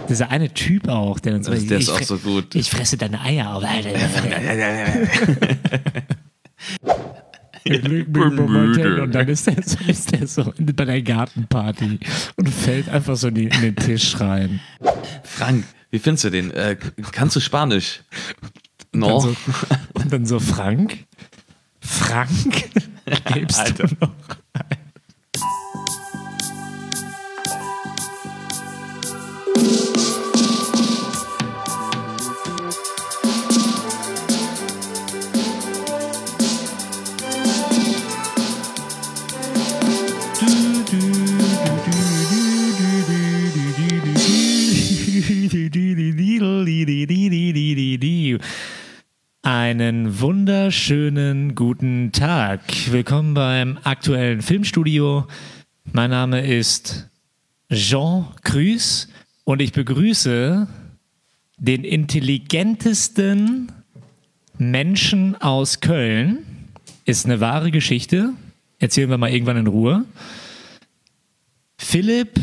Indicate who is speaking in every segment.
Speaker 1: Dieser eine Typ auch, der dann so,
Speaker 2: der ist auch so gut.
Speaker 1: Ich fresse deine Eier auf. Und dann ist der so bei der Gartenparty und fällt einfach so in den Tisch rein.
Speaker 2: Frank, wie findest du den? Kannst du Spanisch? No.
Speaker 1: Und dann so, Frank? Lebst
Speaker 2: Alter.
Speaker 1: du noch? Einen wunderschönen guten Tag. Willkommen beim aktuellen Filmstudio. Mein Name ist Jean Cruz und ich begrüße den intelligentesten Menschen aus Köln. Ist eine wahre Geschichte. Erzählen wir mal irgendwann in Ruhe. Philipp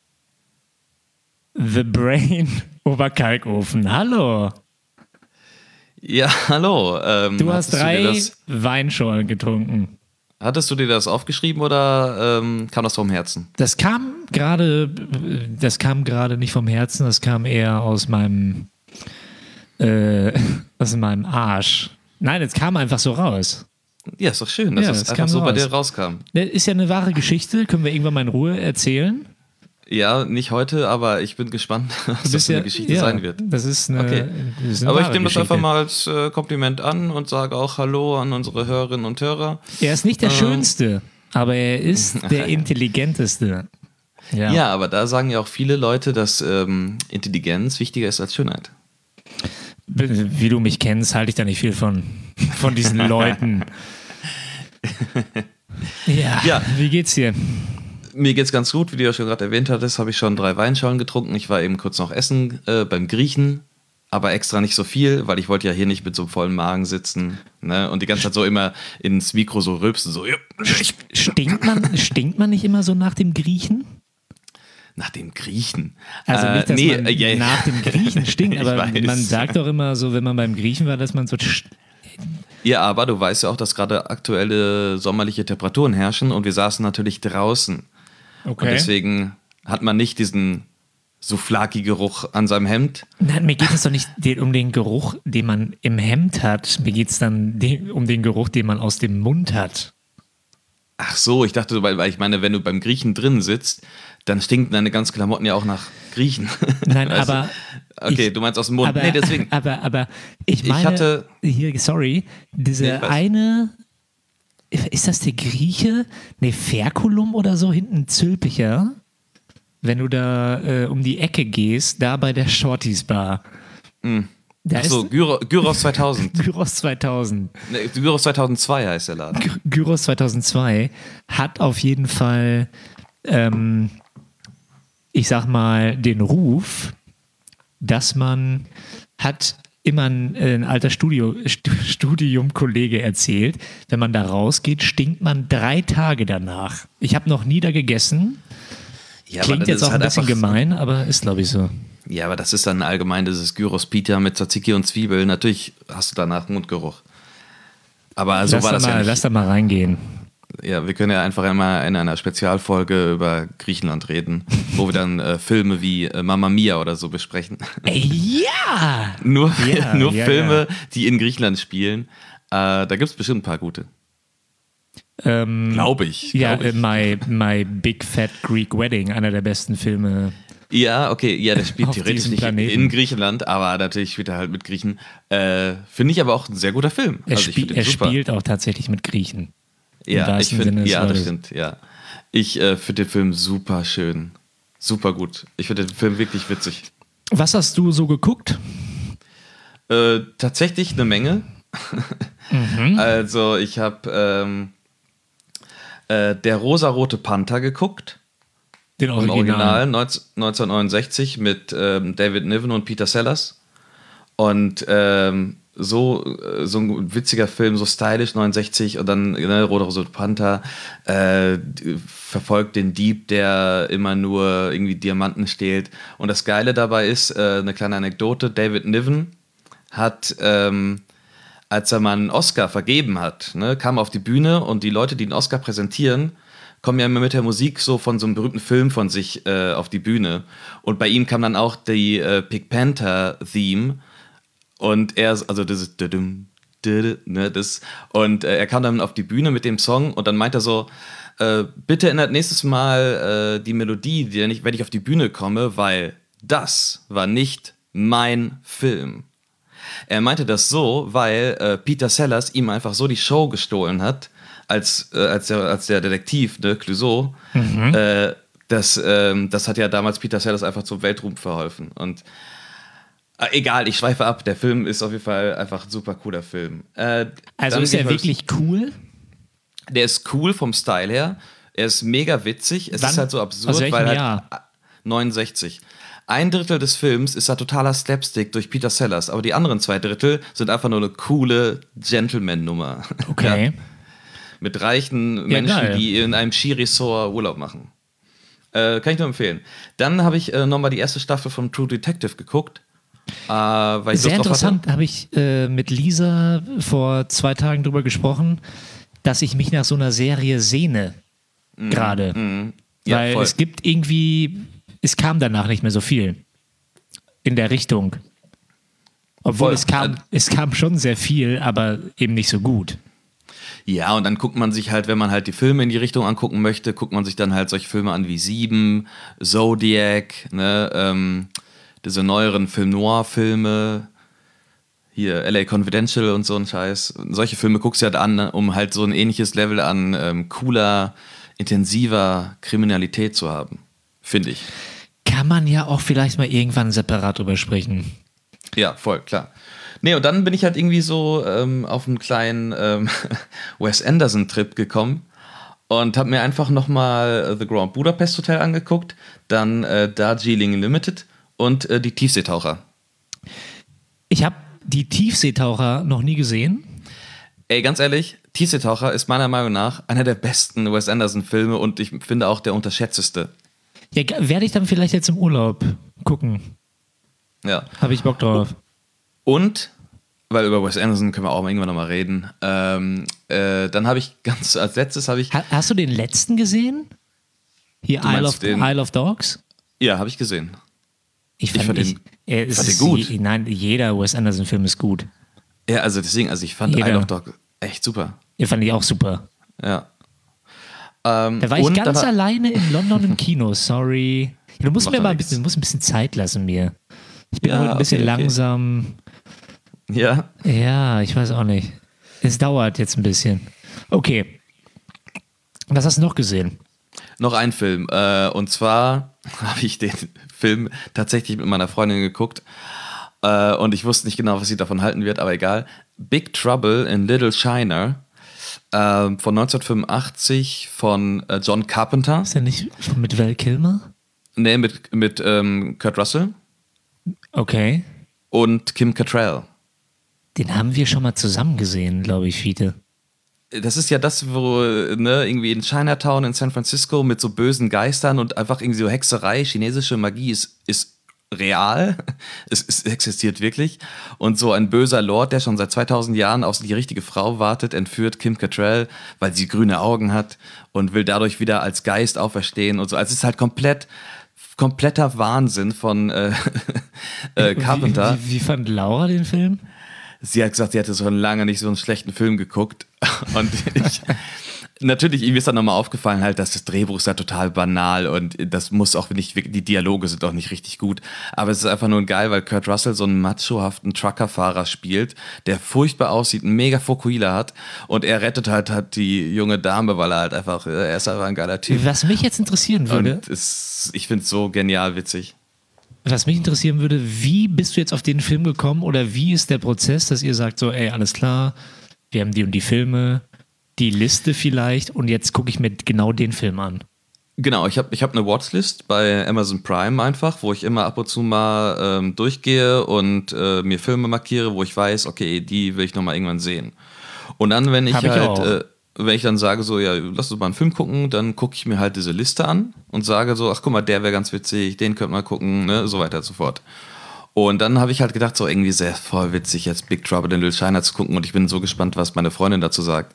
Speaker 1: The Brain Oberkalkofen. Hallo.
Speaker 2: Ja, hallo.
Speaker 1: Du hast 3 Weinschorlen getrunken.
Speaker 2: Hattest du dir das aufgeschrieben oder kam das vom Herzen?
Speaker 1: Das kam gerade nicht vom Herzen, das kam eher aus meinem Arsch. Nein, es kam einfach so raus.
Speaker 2: Ja, ist doch schön, dass es einfach so bei dir rauskam.
Speaker 1: Ist ja eine wahre Geschichte, können wir irgendwann mal in Ruhe erzählen.
Speaker 2: Ja, nicht heute, aber ich bin gespannt, was das für eine Geschichte sein wird.
Speaker 1: Das ist eine,
Speaker 2: okay.
Speaker 1: Das ist eine
Speaker 2: aber ich
Speaker 1: wahre
Speaker 2: nehme das
Speaker 1: Geschichte.
Speaker 2: einfach mal als Kompliment an und sage auch Hallo an unsere Hörerinnen und Hörer.
Speaker 1: Er ist nicht der Schönste, aber er ist der Intelligenteste.
Speaker 2: Ja, aber da sagen ja auch viele Leute, dass Intelligenz wichtiger ist als Schönheit.
Speaker 1: Wie du mich kennst, halte ich da nicht viel von diesen Leuten. Ja, wie geht's dir?
Speaker 2: Mir geht's ganz gut, wie du ja schon gerade erwähnt hattest, habe ich schon 3 Weinschorlen getrunken. Ich war eben kurz noch essen beim Griechen, aber extra nicht so viel, weil ich wollte ja hier nicht mit so einem vollen Magen sitzen, ne? Und die ganze Zeit so immer ins Mikro so rülpsen, so.
Speaker 1: Stinkt man nicht immer so nach dem Griechen?
Speaker 2: Nach dem Griechen?
Speaker 1: Also nicht, dass man nach dem Griechen stinkt, aber man sagt doch immer so, wenn man beim Griechen war, dass man so...
Speaker 2: Ja, aber du weißt ja auch, dass gerade aktuelle sommerliche Temperaturen herrschen und wir saßen natürlich draußen.
Speaker 1: Okay.
Speaker 2: Und deswegen hat man nicht diesen Souflaki-Geruch an seinem Hemd.
Speaker 1: Nein, mir geht es doch nicht um den Geruch, den man im Hemd hat. Mir geht es dann um den Geruch, den man aus dem Mund hat.
Speaker 2: Ach so, ich dachte, weil ich meine, wenn du beim Griechen drin sitzt, dann stinken deine ganzen Klamotten ja auch nach Griechen.
Speaker 1: Nein, aber...
Speaker 2: Okay, du meinst aus dem Mund.
Speaker 1: Aber,
Speaker 2: nee, deswegen.
Speaker 1: Aber ich meine... Ist das der Grieche? Nee, Ferkulum oder so, hinten Zülpicher. Wenn du da um die Ecke gehst, da bei der Shorties Bar.
Speaker 2: Achso, Gyros 2000.
Speaker 1: Gyros 2000.
Speaker 2: Nee, Gyros 2002 heißt der Laden.
Speaker 1: Gyros 2002 hat auf jeden Fall, ich sag mal, den Ruf, dass man hat immer ein alter Studiumkollege erzählt, wenn man da rausgeht, stinkt man 3 Tage danach. Ich habe noch nie da gegessen.
Speaker 2: Ja,
Speaker 1: klingt jetzt auch
Speaker 2: halt
Speaker 1: ein bisschen gemein, aber ist, glaube ich, so.
Speaker 2: Ja, aber das ist dann allgemein dieses Gyros Pita mit Tzatziki und Zwiebeln. Natürlich hast du danach Mundgeruch. Aber so war das ja nicht.
Speaker 1: Lass da mal reingehen.
Speaker 2: Ja, wir können ja einfach immer in einer Spezialfolge über Griechenland reden, wo wir dann Filme wie Mamma Mia oder so besprechen.
Speaker 1: Ja!
Speaker 2: Nur Filme, die in Griechenland spielen. Da gibt es bestimmt ein paar gute. Glaube ich.
Speaker 1: My Big Fat Greek Wedding, einer der besten Filme.
Speaker 2: Ja, okay, ja, der spielt
Speaker 1: Auf
Speaker 2: theoretisch
Speaker 1: diesem
Speaker 2: nicht
Speaker 1: Planeten.
Speaker 2: in Griechenland, aber natürlich spielt er halt mit Griechen. Finde ich aber auch ein sehr guter Film.
Speaker 1: Er
Speaker 2: super.
Speaker 1: spielt auch tatsächlich mit Griechen.
Speaker 2: Ja, ich finde,
Speaker 1: Sinne
Speaker 2: das stimmt, ja. Ich finde den Film super schön. Super gut. Ich finde den Film wirklich witzig.
Speaker 1: Was hast du so geguckt?
Speaker 2: Tatsächlich eine Menge. Also, ich habe Der rosarote Panther geguckt.
Speaker 1: Den
Speaker 2: Im Original,
Speaker 1: Original.
Speaker 2: 1969 mit David Niven und Peter Sellers. Und so ein witziger Film, so stylisch, 69 und dann Rote Rose Panther verfolgt den Dieb, der immer nur irgendwie Diamanten stehlt. Und das Geile dabei ist, eine kleine Anekdote, David Niven hat, als er mal einen Oscar vergeben hat, kam auf die Bühne und die Leute, die den Oscar präsentieren, kommen ja immer mit der Musik so von so einem berühmten Film von sich auf die Bühne. Und bei ihm kam dann auch die Pink Panther Theme. Und er kam dann auf die Bühne mit dem Song und dann meint er so, bitte ändert nächstes Mal die Melodie, wenn ich auf die Bühne komme, weil das war nicht mein Film. Er meinte das so, weil Peter Sellers ihm einfach so die Show gestohlen hat, als der Detektiv, Clouseau. Das hat ja damals Peter Sellers einfach zum Weltruhm verholfen. Und egal, ich schweife ab. Der Film ist auf jeden Fall einfach ein super cooler Film.
Speaker 1: Also ist er wirklich cool?
Speaker 2: Der ist cool vom Style her. Er ist mega witzig. Es ist halt so absurd,
Speaker 1: aus welchem
Speaker 2: weil halt
Speaker 1: Jahr?
Speaker 2: 69. Ein Drittel des Films ist halt totaler Slapstick durch Peter Sellers, aber die anderen 2 Drittel sind einfach nur eine coole Gentleman-Nummer.
Speaker 1: Okay.
Speaker 2: Ja. Mit reichen Menschen,
Speaker 1: geil.
Speaker 2: die in einem Skiresort Urlaub machen. Kann ich nur empfehlen. Dann habe ich nochmal die erste Staffel von True Detective geguckt. Weil ich
Speaker 1: Sehr
Speaker 2: Lust drauf
Speaker 1: interessant, habe ich mit Lisa vor 2 Tagen drüber gesprochen, dass ich mich nach so einer Serie sehne. Gerade.
Speaker 2: Ja,
Speaker 1: Weil
Speaker 2: voll.
Speaker 1: es gibt irgendwie, es kam danach nicht mehr so viel in der Richtung. Obwohl
Speaker 2: Voll.
Speaker 1: es kam schon sehr viel, aber eben nicht so gut.
Speaker 2: Ja, und dann guckt man sich halt, wenn man halt die Filme in die Richtung angucken möchte, guckt man sich dann halt solche Filme an wie 7, Zodiac, diese neueren Film-Noir-Filme, hier LA Confidential und so ein Scheiß. Solche Filme guckst du halt an, um halt so ein ähnliches Level an cooler, intensiver Kriminalität zu haben, finde ich.
Speaker 1: Kann man ja auch vielleicht mal irgendwann separat drüber sprechen.
Speaker 2: Ja, voll, klar. Nee, und dann bin ich halt irgendwie so auf einen kleinen Wes Anderson-Trip gekommen und habe mir einfach nochmal The Grand Budapest Hotel angeguckt, dann Darjeeling Limited und die Tiefseetaucher.
Speaker 1: Ich habe die Tiefseetaucher noch nie gesehen.
Speaker 2: Ey, ganz ehrlich, Tiefseetaucher ist meiner Meinung nach einer der besten Wes Anderson-Filme und ich finde auch der unterschätzteste.
Speaker 1: Ja, werde ich dann vielleicht jetzt im Urlaub gucken.
Speaker 2: Ja.
Speaker 1: Habe ich Bock drauf.
Speaker 2: Und, weil über Wes Anderson können wir auch irgendwann nochmal reden, dann habe ich als letztes habe ich...
Speaker 1: Hast du den letzten gesehen? Hier
Speaker 2: Du meinst
Speaker 1: Isle of Dogs?
Speaker 2: Ja, habe ich gesehen.
Speaker 1: Ich fand den gut. Nein, jeder Wes Anderson-Film ist gut.
Speaker 2: Ja, also deswegen, ich fand Isle of Dogs echt super.
Speaker 1: Den fand ich auch super.
Speaker 2: Ja.
Speaker 1: Da war ich ganz alleine in London im Kino, sorry. Du musst mir mal ein bisschen Zeit lassen mir. Ich bin heute ein bisschen langsam.
Speaker 2: Ja?
Speaker 1: Ja, ich weiß auch nicht. Es dauert jetzt ein bisschen. Okay. Was hast du noch gesehen?
Speaker 2: Noch ein Film. Und zwar habe ich den Film tatsächlich mit meiner Freundin geguckt. Und ich wusste nicht genau, was sie davon halten wird, aber egal. Big Trouble in Little China von 1985 von John Carpenter.
Speaker 1: Ist der nicht mit Val Kilmer?
Speaker 2: Nee, mit Kurt Russell.
Speaker 1: Okay.
Speaker 2: Und Kim Cattrall.
Speaker 1: Den haben wir schon mal zusammen gesehen, glaube ich, Fiete.
Speaker 2: Das ist ja das, wo irgendwie in Chinatown in San Francisco mit so bösen Geistern und einfach irgendwie so Hexerei, chinesische Magie ist real. Es existiert wirklich. Und so ein böser Lord, der schon seit 2000 Jahren auf die richtige Frau wartet, entführt Kim Cattrall, weil sie grüne Augen hat und will dadurch wieder als Geist auferstehen und so. Also es ist halt kompletter Wahnsinn von Carpenter.
Speaker 1: Wie fand Laura den Film?
Speaker 2: Sie hat gesagt, sie hätte schon lange nicht so einen schlechten Film geguckt. Und natürlich, ihm ist dann nochmal aufgefallen, halt, dass das Drehbuch ist ja total banal und das muss auch nicht, die Dialoge sind auch nicht richtig gut. Aber es ist einfach nur geil, weil Kurt Russell so einen machohaften Truckerfahrer spielt, der furchtbar aussieht, einen mega Fokuhila hat und er rettet halt die junge Dame, weil er halt einfach, er ist einfach ein geiler Typ.
Speaker 1: Was mich jetzt interessieren würde.
Speaker 2: Und ich finde es so genial witzig.
Speaker 1: Was mich interessieren würde, wie bist du jetzt auf den Film gekommen oder wie ist der Prozess, dass ihr sagt so, ey, alles klar, wir haben die und die Filme, die Liste vielleicht und jetzt gucke ich mir genau den Film an.
Speaker 2: Genau, ich hab eine Watchlist bei Amazon Prime einfach, wo ich immer ab und zu mal durchgehe und mir Filme markiere, wo ich weiß, okay, die will ich nochmal irgendwann sehen. Und dann, wenn ich
Speaker 1: Hab ich
Speaker 2: halt,
Speaker 1: auch.
Speaker 2: wenn ich dann sage, so, ja, lass uns mal einen Film gucken, dann gucke ich mir halt diese Liste an und sage so, ach guck mal, der wäre ganz witzig, den könnte man gucken, ne, so weiter und so fort. Und dann habe ich halt gedacht, so irgendwie sehr voll witzig, jetzt Big Trouble in Little China zu gucken und ich bin so gespannt, was meine Freundin dazu sagt.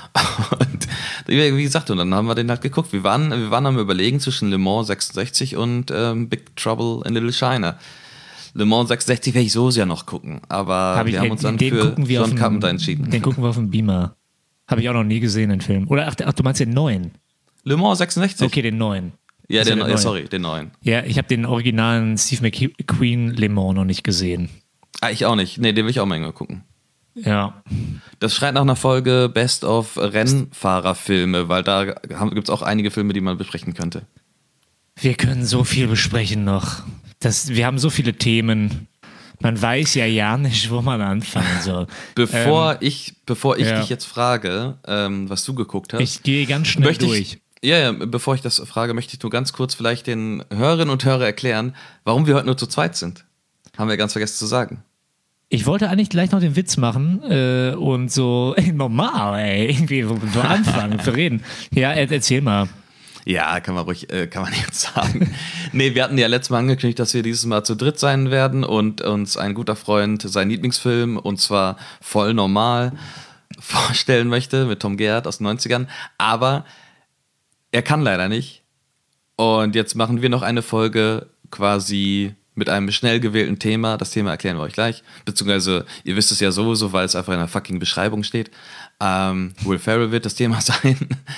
Speaker 2: Und wie gesagt, und dann haben wir den halt geguckt. Wir waren am Überlegen zwischen Le Mans 66 und Big Trouble in Little China. Le Mans 66 werde ich so sehr noch gucken, aber wir haben uns dann für John Carpenter entschieden.
Speaker 1: Den gucken wir auf dem Beamer. Habe ich auch noch nie gesehen, den Film. Oder ach, du meinst den neuen?
Speaker 2: Le Mans 66?
Speaker 1: Okay, den neuen.
Speaker 2: Ja,
Speaker 1: Also
Speaker 2: den neuen.
Speaker 1: Ja, ich habe den originalen Steve McQueen Le Mans noch nicht gesehen.
Speaker 2: Ah, ich auch nicht. Nee, den will ich auch mal irgendwann gucken.
Speaker 1: Ja.
Speaker 2: Das schreit nach einer Folge Best of Rennfahrerfilme, weil da gibt es auch einige Filme, die man besprechen könnte.
Speaker 1: Wir können so viel besprechen noch. Wir haben so viele Themen. Man weiß ja nicht, wo man anfangen soll.
Speaker 2: Bevor ich
Speaker 1: ja.
Speaker 2: dich jetzt frage, was du geguckt hast.
Speaker 1: Ich gehe ganz schnell durch.
Speaker 2: Bevor ich das frage, möchte ich nur ganz kurz vielleicht den Hörerinnen und Hörern erklären, warum wir heute nur zu zweit sind. Haben wir ganz vergessen zu sagen.
Speaker 1: Ich wollte eigentlich gleich noch den Witz machen und so normal, irgendwie so anfangen zu reden. Ja, erzähl mal.
Speaker 2: Ja, kann man jetzt sagen. Nee, wir hatten ja letztes Mal angekündigt, dass wir dieses Mal zu dritt sein werden und uns ein guter Freund seinen Lieblingsfilm, und zwar Voll normal, vorstellen möchte mit Tom Gerhardt aus den 90ern. Aber er kann leider nicht. Und jetzt machen wir noch eine Folge quasi mit einem schnell gewählten Thema. Das Thema erklären wir euch gleich. Beziehungsweise, ihr wisst es ja sowieso, weil es einfach in der fucking Beschreibung steht. Will Ferrell wird das Thema sein.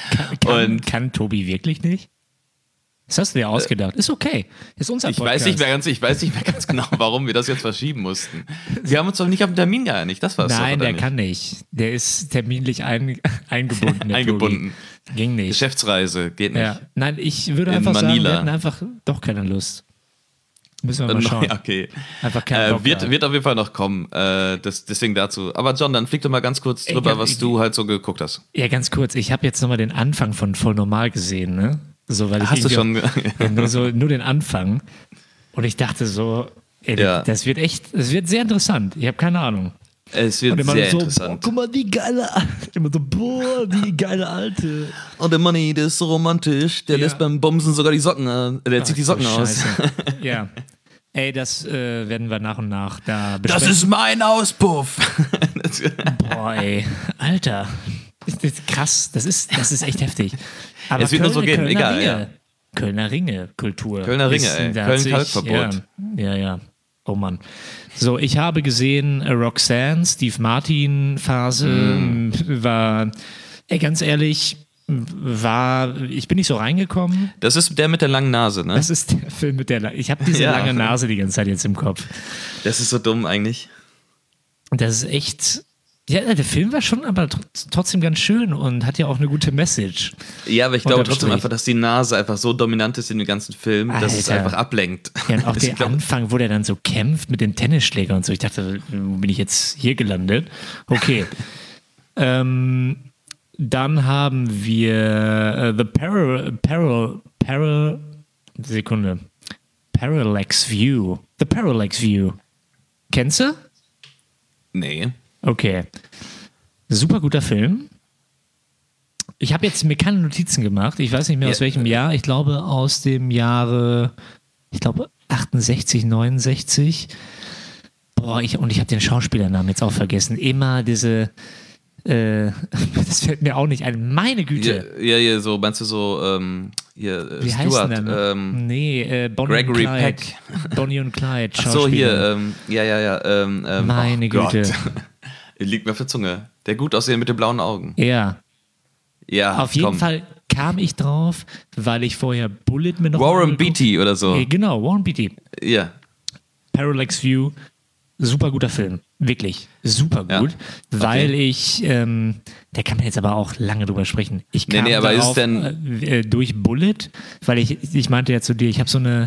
Speaker 1: Kann Tobi wirklich nicht? Das hast du dir ausgedacht. Ist okay. Ist unser Podcast.
Speaker 2: Ich weiß nicht mehr ganz genau, warum wir das jetzt verschieben mussten. Wir haben uns doch nicht auf den Termin geeinigt. Das war es.
Speaker 1: Nein, der kann nicht. Der ist terminlich eingebunden.
Speaker 2: Eingebunden.
Speaker 1: Tobi. Ging nicht.
Speaker 2: Geschäftsreise, geht nicht.
Speaker 1: Ja. Nein, ich würde
Speaker 2: In
Speaker 1: einfach
Speaker 2: Manila.
Speaker 1: sagen, wir hatten einfach doch keine Lust. Müssen wir mal schauen.
Speaker 2: Okay.
Speaker 1: Einfach keinen Bock
Speaker 2: wird auf jeden Fall noch kommen. Deswegen dazu. Aber John, dann flieg doch mal ganz kurz drüber, was du halt so geguckt hast.
Speaker 1: Ja, ganz kurz. Ich habe jetzt nochmal den Anfang von Voll normal gesehen, ne? So, weil ich
Speaker 2: Hast du schon?
Speaker 1: nur den Anfang. Und ich dachte so, das wird sehr interessant. Ich habe keine Ahnung.
Speaker 2: Es wird sehr interessant.
Speaker 1: Boah, guck mal, wie geile immer so, boah, wie geile Alte.
Speaker 2: Und der Money, der ist so romantisch. Der lässt beim Bumsen sogar die Socken an. Der zieht die Socken aus.
Speaker 1: Ja. Ey, das werden wir nach und nach da besprechen.
Speaker 2: Das ist mein Auspuff.
Speaker 1: Boah, ey. Alter. Das ist krass. Das ist echt heftig. Aber
Speaker 2: es wird nur so gehen, egal.
Speaker 1: Ringe.
Speaker 2: Ja.
Speaker 1: Kölner Ringe, Kultur.
Speaker 2: Kölner Ringe, ey. Köln-Kalkverbot.
Speaker 1: Ja. Oh Mann. So, ich habe gesehen Roxanne, Steve Martin Phase war, ganz ehrlich, ich bin nicht so reingekommen.
Speaker 2: Das ist der mit der langen Nase, ne?
Speaker 1: Das ist der Film mit der ich habe diese lange Nase die ganze Zeit jetzt im Kopf.
Speaker 2: Das ist so dumm eigentlich.
Speaker 1: Das ist echt, ja, der Film war schon aber trotzdem ganz schön und hat ja auch eine gute Message.
Speaker 2: Ja, aber ich glaube trotzdem einfach, dass die Nase einfach so dominant ist in dem ganzen Film, dass es einfach ablenkt.
Speaker 1: Ja, und auch der Anfang, wo der dann so kämpft mit dem Tennisschläger und so. Ich dachte, wo bin ich jetzt hier gelandet? Okay. Dann haben wir The Parallax View. The Parallax View. Kennst du?
Speaker 2: Nee.
Speaker 1: Okay. Super guter Film. Ich habe jetzt mir keine Notizen gemacht. Ich weiß nicht mehr aus welchem Jahr. Ich glaube aus dem Jahre, 68, 69. Boah, ich habe den Schauspielernamen jetzt auch vergessen. Immer diese das fällt mir auch nicht ein. Meine Güte.
Speaker 2: Ja, so, meinst du so,
Speaker 1: wie
Speaker 2: Stuart,
Speaker 1: heißt der nee, Bonnie
Speaker 2: Gregory
Speaker 1: und Clyde.
Speaker 2: Peck.
Speaker 1: Bonnie und Clyde,
Speaker 2: Ach so, hier,
Speaker 1: meine Güte.
Speaker 2: Liegt mir auf der Zunge. Der gut aussehen mit den blauen Augen.
Speaker 1: Ja.
Speaker 2: Ja,
Speaker 1: auf jeden Fall kam ich drauf, weil ich vorher Bullet mir noch
Speaker 2: Warren Beatty oder so.
Speaker 1: Genau, Warren Beatty.
Speaker 2: Ja.
Speaker 1: Parallax View. Super guter Film. Wirklich. Super gut. Weil ich, da kann man jetzt aber auch lange drüber sprechen. Ich kam
Speaker 2: aber
Speaker 1: darauf,
Speaker 2: ist denn
Speaker 1: durch Bullet, weil ich meinte ja zu dir, ich habe so eine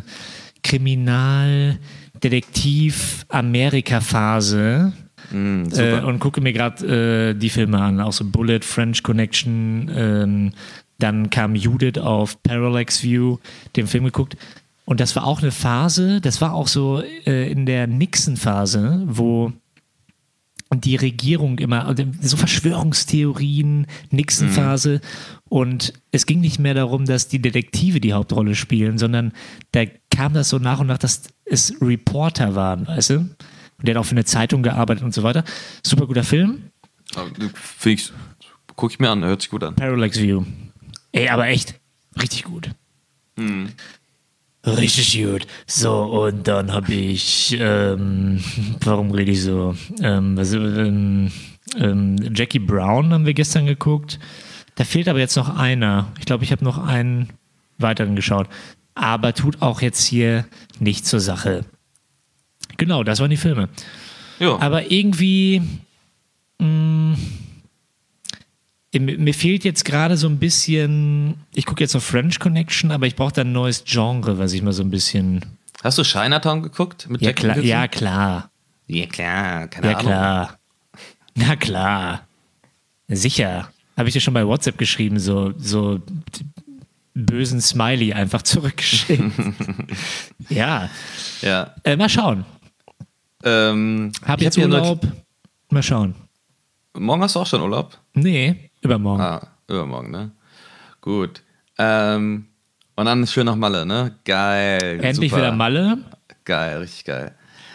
Speaker 1: Kriminaldetektiv-Amerika-Phase und gucke mir gerade die Filme an. Auch so Bullet, French Connection, Dann kam Judith auf Parallax View, den Film geguckt. Und das war auch eine Phase, das war auch so in der Nixon-Phase, wo die Regierung immer, so Verschwörungstheorien, Nixon-Phase. Und es ging nicht mehr darum, dass die Detektive die Hauptrolle spielen, sondern da kam das so nach und nach, dass es Reporter waren, weißt du? Und der hat auch für eine Zeitung gearbeitet und so weiter. Super guter Film.
Speaker 2: Guck ich mir an, hört sich gut an.
Speaker 1: Parallax View. Ey, aber echt, richtig gut. Richtig gut. So, und dann habe ich, warum rede ich so? Jackie Brown haben wir gestern geguckt. Da fehlt aber jetzt noch einer. Ich glaube, ich habe noch einen weiteren geschaut. Aber tut auch jetzt hier nicht zur Sache. Genau, das waren die Filme.
Speaker 2: Ja.
Speaker 1: Aber irgendwie, mir fehlt jetzt gerade so ein bisschen, ich gucke jetzt auf French Connection, aber ich brauche da ein neues Genre, was ich mal so ein bisschen...
Speaker 2: Hast du Chinatown geguckt? Mit
Speaker 1: Ja,
Speaker 2: Jack
Speaker 1: klar.
Speaker 2: Nicholson?
Speaker 1: Ja, klar.
Speaker 2: Ja, klar. Keine
Speaker 1: Ja,
Speaker 2: Ahnung.
Speaker 1: klar. Na klar. Sicher. Habe ich dir schon bei WhatsApp geschrieben, so bösen Smiley einfach zurückgeschickt. Ja.
Speaker 2: Ja.
Speaker 1: Mal schauen. Hab jetzt
Speaker 2: hier
Speaker 1: Urlaub. Mal schauen.
Speaker 2: Morgen hast du auch schon Urlaub?
Speaker 1: Nee, übermorgen.
Speaker 2: Übermorgen, ne? Gut. Und dann schön nach Malle, ne? Geil.
Speaker 1: Endlich
Speaker 2: super.
Speaker 1: wieder Malle.
Speaker 2: Geil, richtig geil.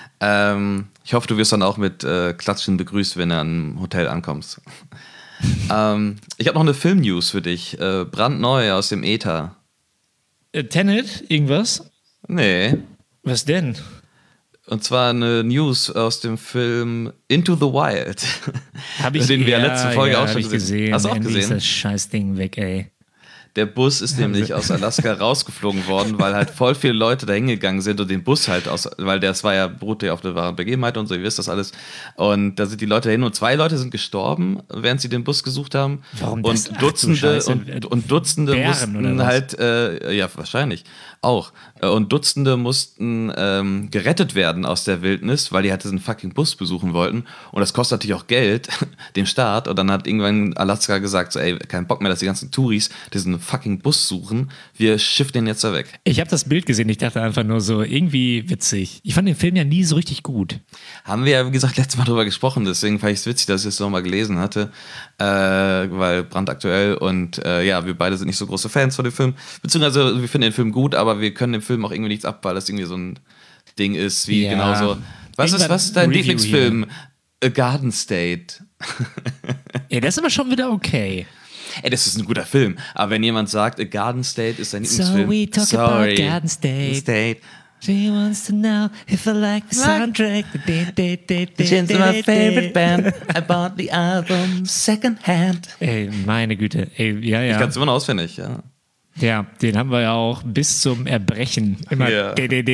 Speaker 2: Ich hoffe, du wirst dann auch mit Klatschen begrüßt, wenn du am Hotel ankommst. Ich habe noch eine Film-News für dich. Brandneu aus dem Äther.
Speaker 1: Tenet, irgendwas?
Speaker 2: Nee.
Speaker 1: Was denn?
Speaker 2: Und zwar eine News aus dem Film Into the Wild.
Speaker 1: Hab ich,
Speaker 2: den wir letzte Folge auch schon
Speaker 1: gesehen.
Speaker 2: Hast du auch
Speaker 1: Endlich ist
Speaker 2: gesehen?
Speaker 1: das Scheißding weg, ey.
Speaker 2: Der Bus ist nämlich aus Alaska rausgeflogen worden, weil halt voll viele Leute da hingegangen sind und den Bus halt weil das war ja beruhte ja auf der wahren Begebenheit und so, ihr wisst das alles. Und da sind die Leute dahin und 2 Leute sind gestorben, während sie den Bus gesucht haben.
Speaker 1: Warum
Speaker 2: und
Speaker 1: das? Ach,
Speaker 2: Dutzende
Speaker 1: du Scheiße.
Speaker 2: und Dutzende
Speaker 1: Bären, oder
Speaker 2: mussten
Speaker 1: was?
Speaker 2: halt, ja wahrscheinlich auch. Und Dutzende mussten gerettet werden aus der Wildnis, weil die halt diesen fucking Bus besuchen wollten. Und das kostet natürlich auch Geld, dem Staat. Und dann hat irgendwann Alaska gesagt, so, ey, kein Bock mehr, dass die ganzen Touris diesen fucking Bus suchen. Wir schiffen den jetzt da weg.
Speaker 1: Ich habe das Bild gesehen, ich dachte einfach nur so, irgendwie witzig. Ich fand den Film ja nie so richtig gut.
Speaker 2: Haben wir ja, wie gesagt, letztes Mal drüber gesprochen. Deswegen fand ich es witzig, dass ich es nochmal gelesen hatte. Weil brandaktuell. Und ja, wir beide sind nicht so große Fans von dem Film. Beziehungsweise wir finden den Film gut, aber wir können dem Film auch irgendwie nichts ab, weil das irgendwie so ein Ding ist, wie
Speaker 1: Ja.
Speaker 2: genauso. Was ist dein
Speaker 1: Review
Speaker 2: Lieblingsfilm? A Garden State.
Speaker 1: Ey, das ist aber schon wieder okay.
Speaker 2: Ey, das ist ein guter Film. Aber wenn jemand sagt, A Garden State ist dein
Speaker 1: So
Speaker 2: Lieblingsfilm.
Speaker 1: we talk about Garden State.
Speaker 2: State.
Speaker 1: She wants to know if I like the soundtrack.
Speaker 2: Jin's my favorite band. I bought the album second hand.
Speaker 1: Ey, meine Güte. Ey, ja, ja.
Speaker 2: Ich kann es immer noch auswendig, ja.
Speaker 1: Ja, den haben wir ja auch bis zum Erbrechen. Immer.
Speaker 2: Ja.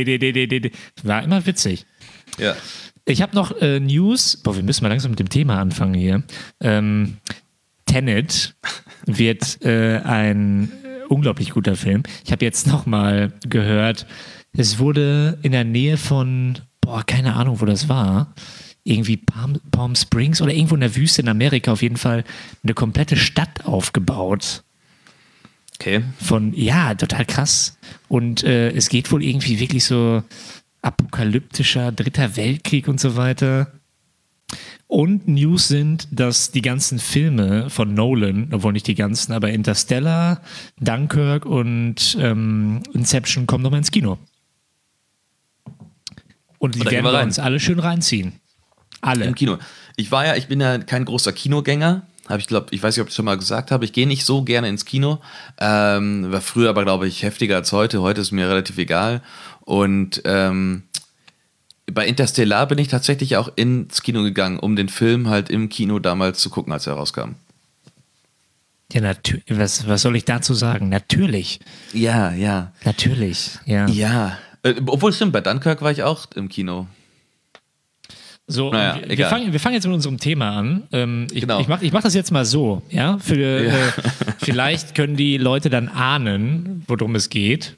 Speaker 1: War immer witzig.
Speaker 2: Ja.
Speaker 1: Ich habe noch News. Boah, wir müssen mal langsam mit dem Thema anfangen hier. Tenet wird ein unglaublich guter Film. Ich habe jetzt noch mal gehört, es wurde in der Nähe von, keine Ahnung, wo das war, irgendwie Palm Springs oder irgendwo in der Wüste in Amerika auf jeden Fall eine komplette Stadt aufgebaut.
Speaker 2: Okay.
Speaker 1: Ja, total krass. Und es geht wohl irgendwie wirklich so apokalyptischer Dritter Weltkrieg und so weiter. Und News sind, dass die ganzen Filme von Nolan, obwohl nicht die ganzen, aber Interstellar, Dunkirk und Inception kommen nochmal ins Kino. Und die werden wir uns alle schön reinziehen. Alle.
Speaker 2: Im Kino. Ich bin ja kein großer Kinogänger. Ich weiß nicht, ob ich das schon mal gesagt habe. Ich gehe nicht so gerne ins Kino. War früher aber, glaube ich, heftiger als heute. Heute ist mir relativ egal. Und bei Interstellar bin ich tatsächlich auch ins Kino gegangen, um den Film halt im Kino damals zu gucken, als er rauskam.
Speaker 1: Ja, natürlich. Was soll ich dazu sagen? Natürlich.
Speaker 2: Ja, ja.
Speaker 1: Natürlich, ja.
Speaker 2: Ja. Obwohl, stimmt, bei Dunkirk war ich auch im Kino.
Speaker 1: So,
Speaker 2: naja,
Speaker 1: wir fangen jetzt mit unserem Thema an.
Speaker 2: Genau.
Speaker 1: Ich mach das jetzt mal so, ja? Vielleicht können die Leute dann ahnen, worum es geht.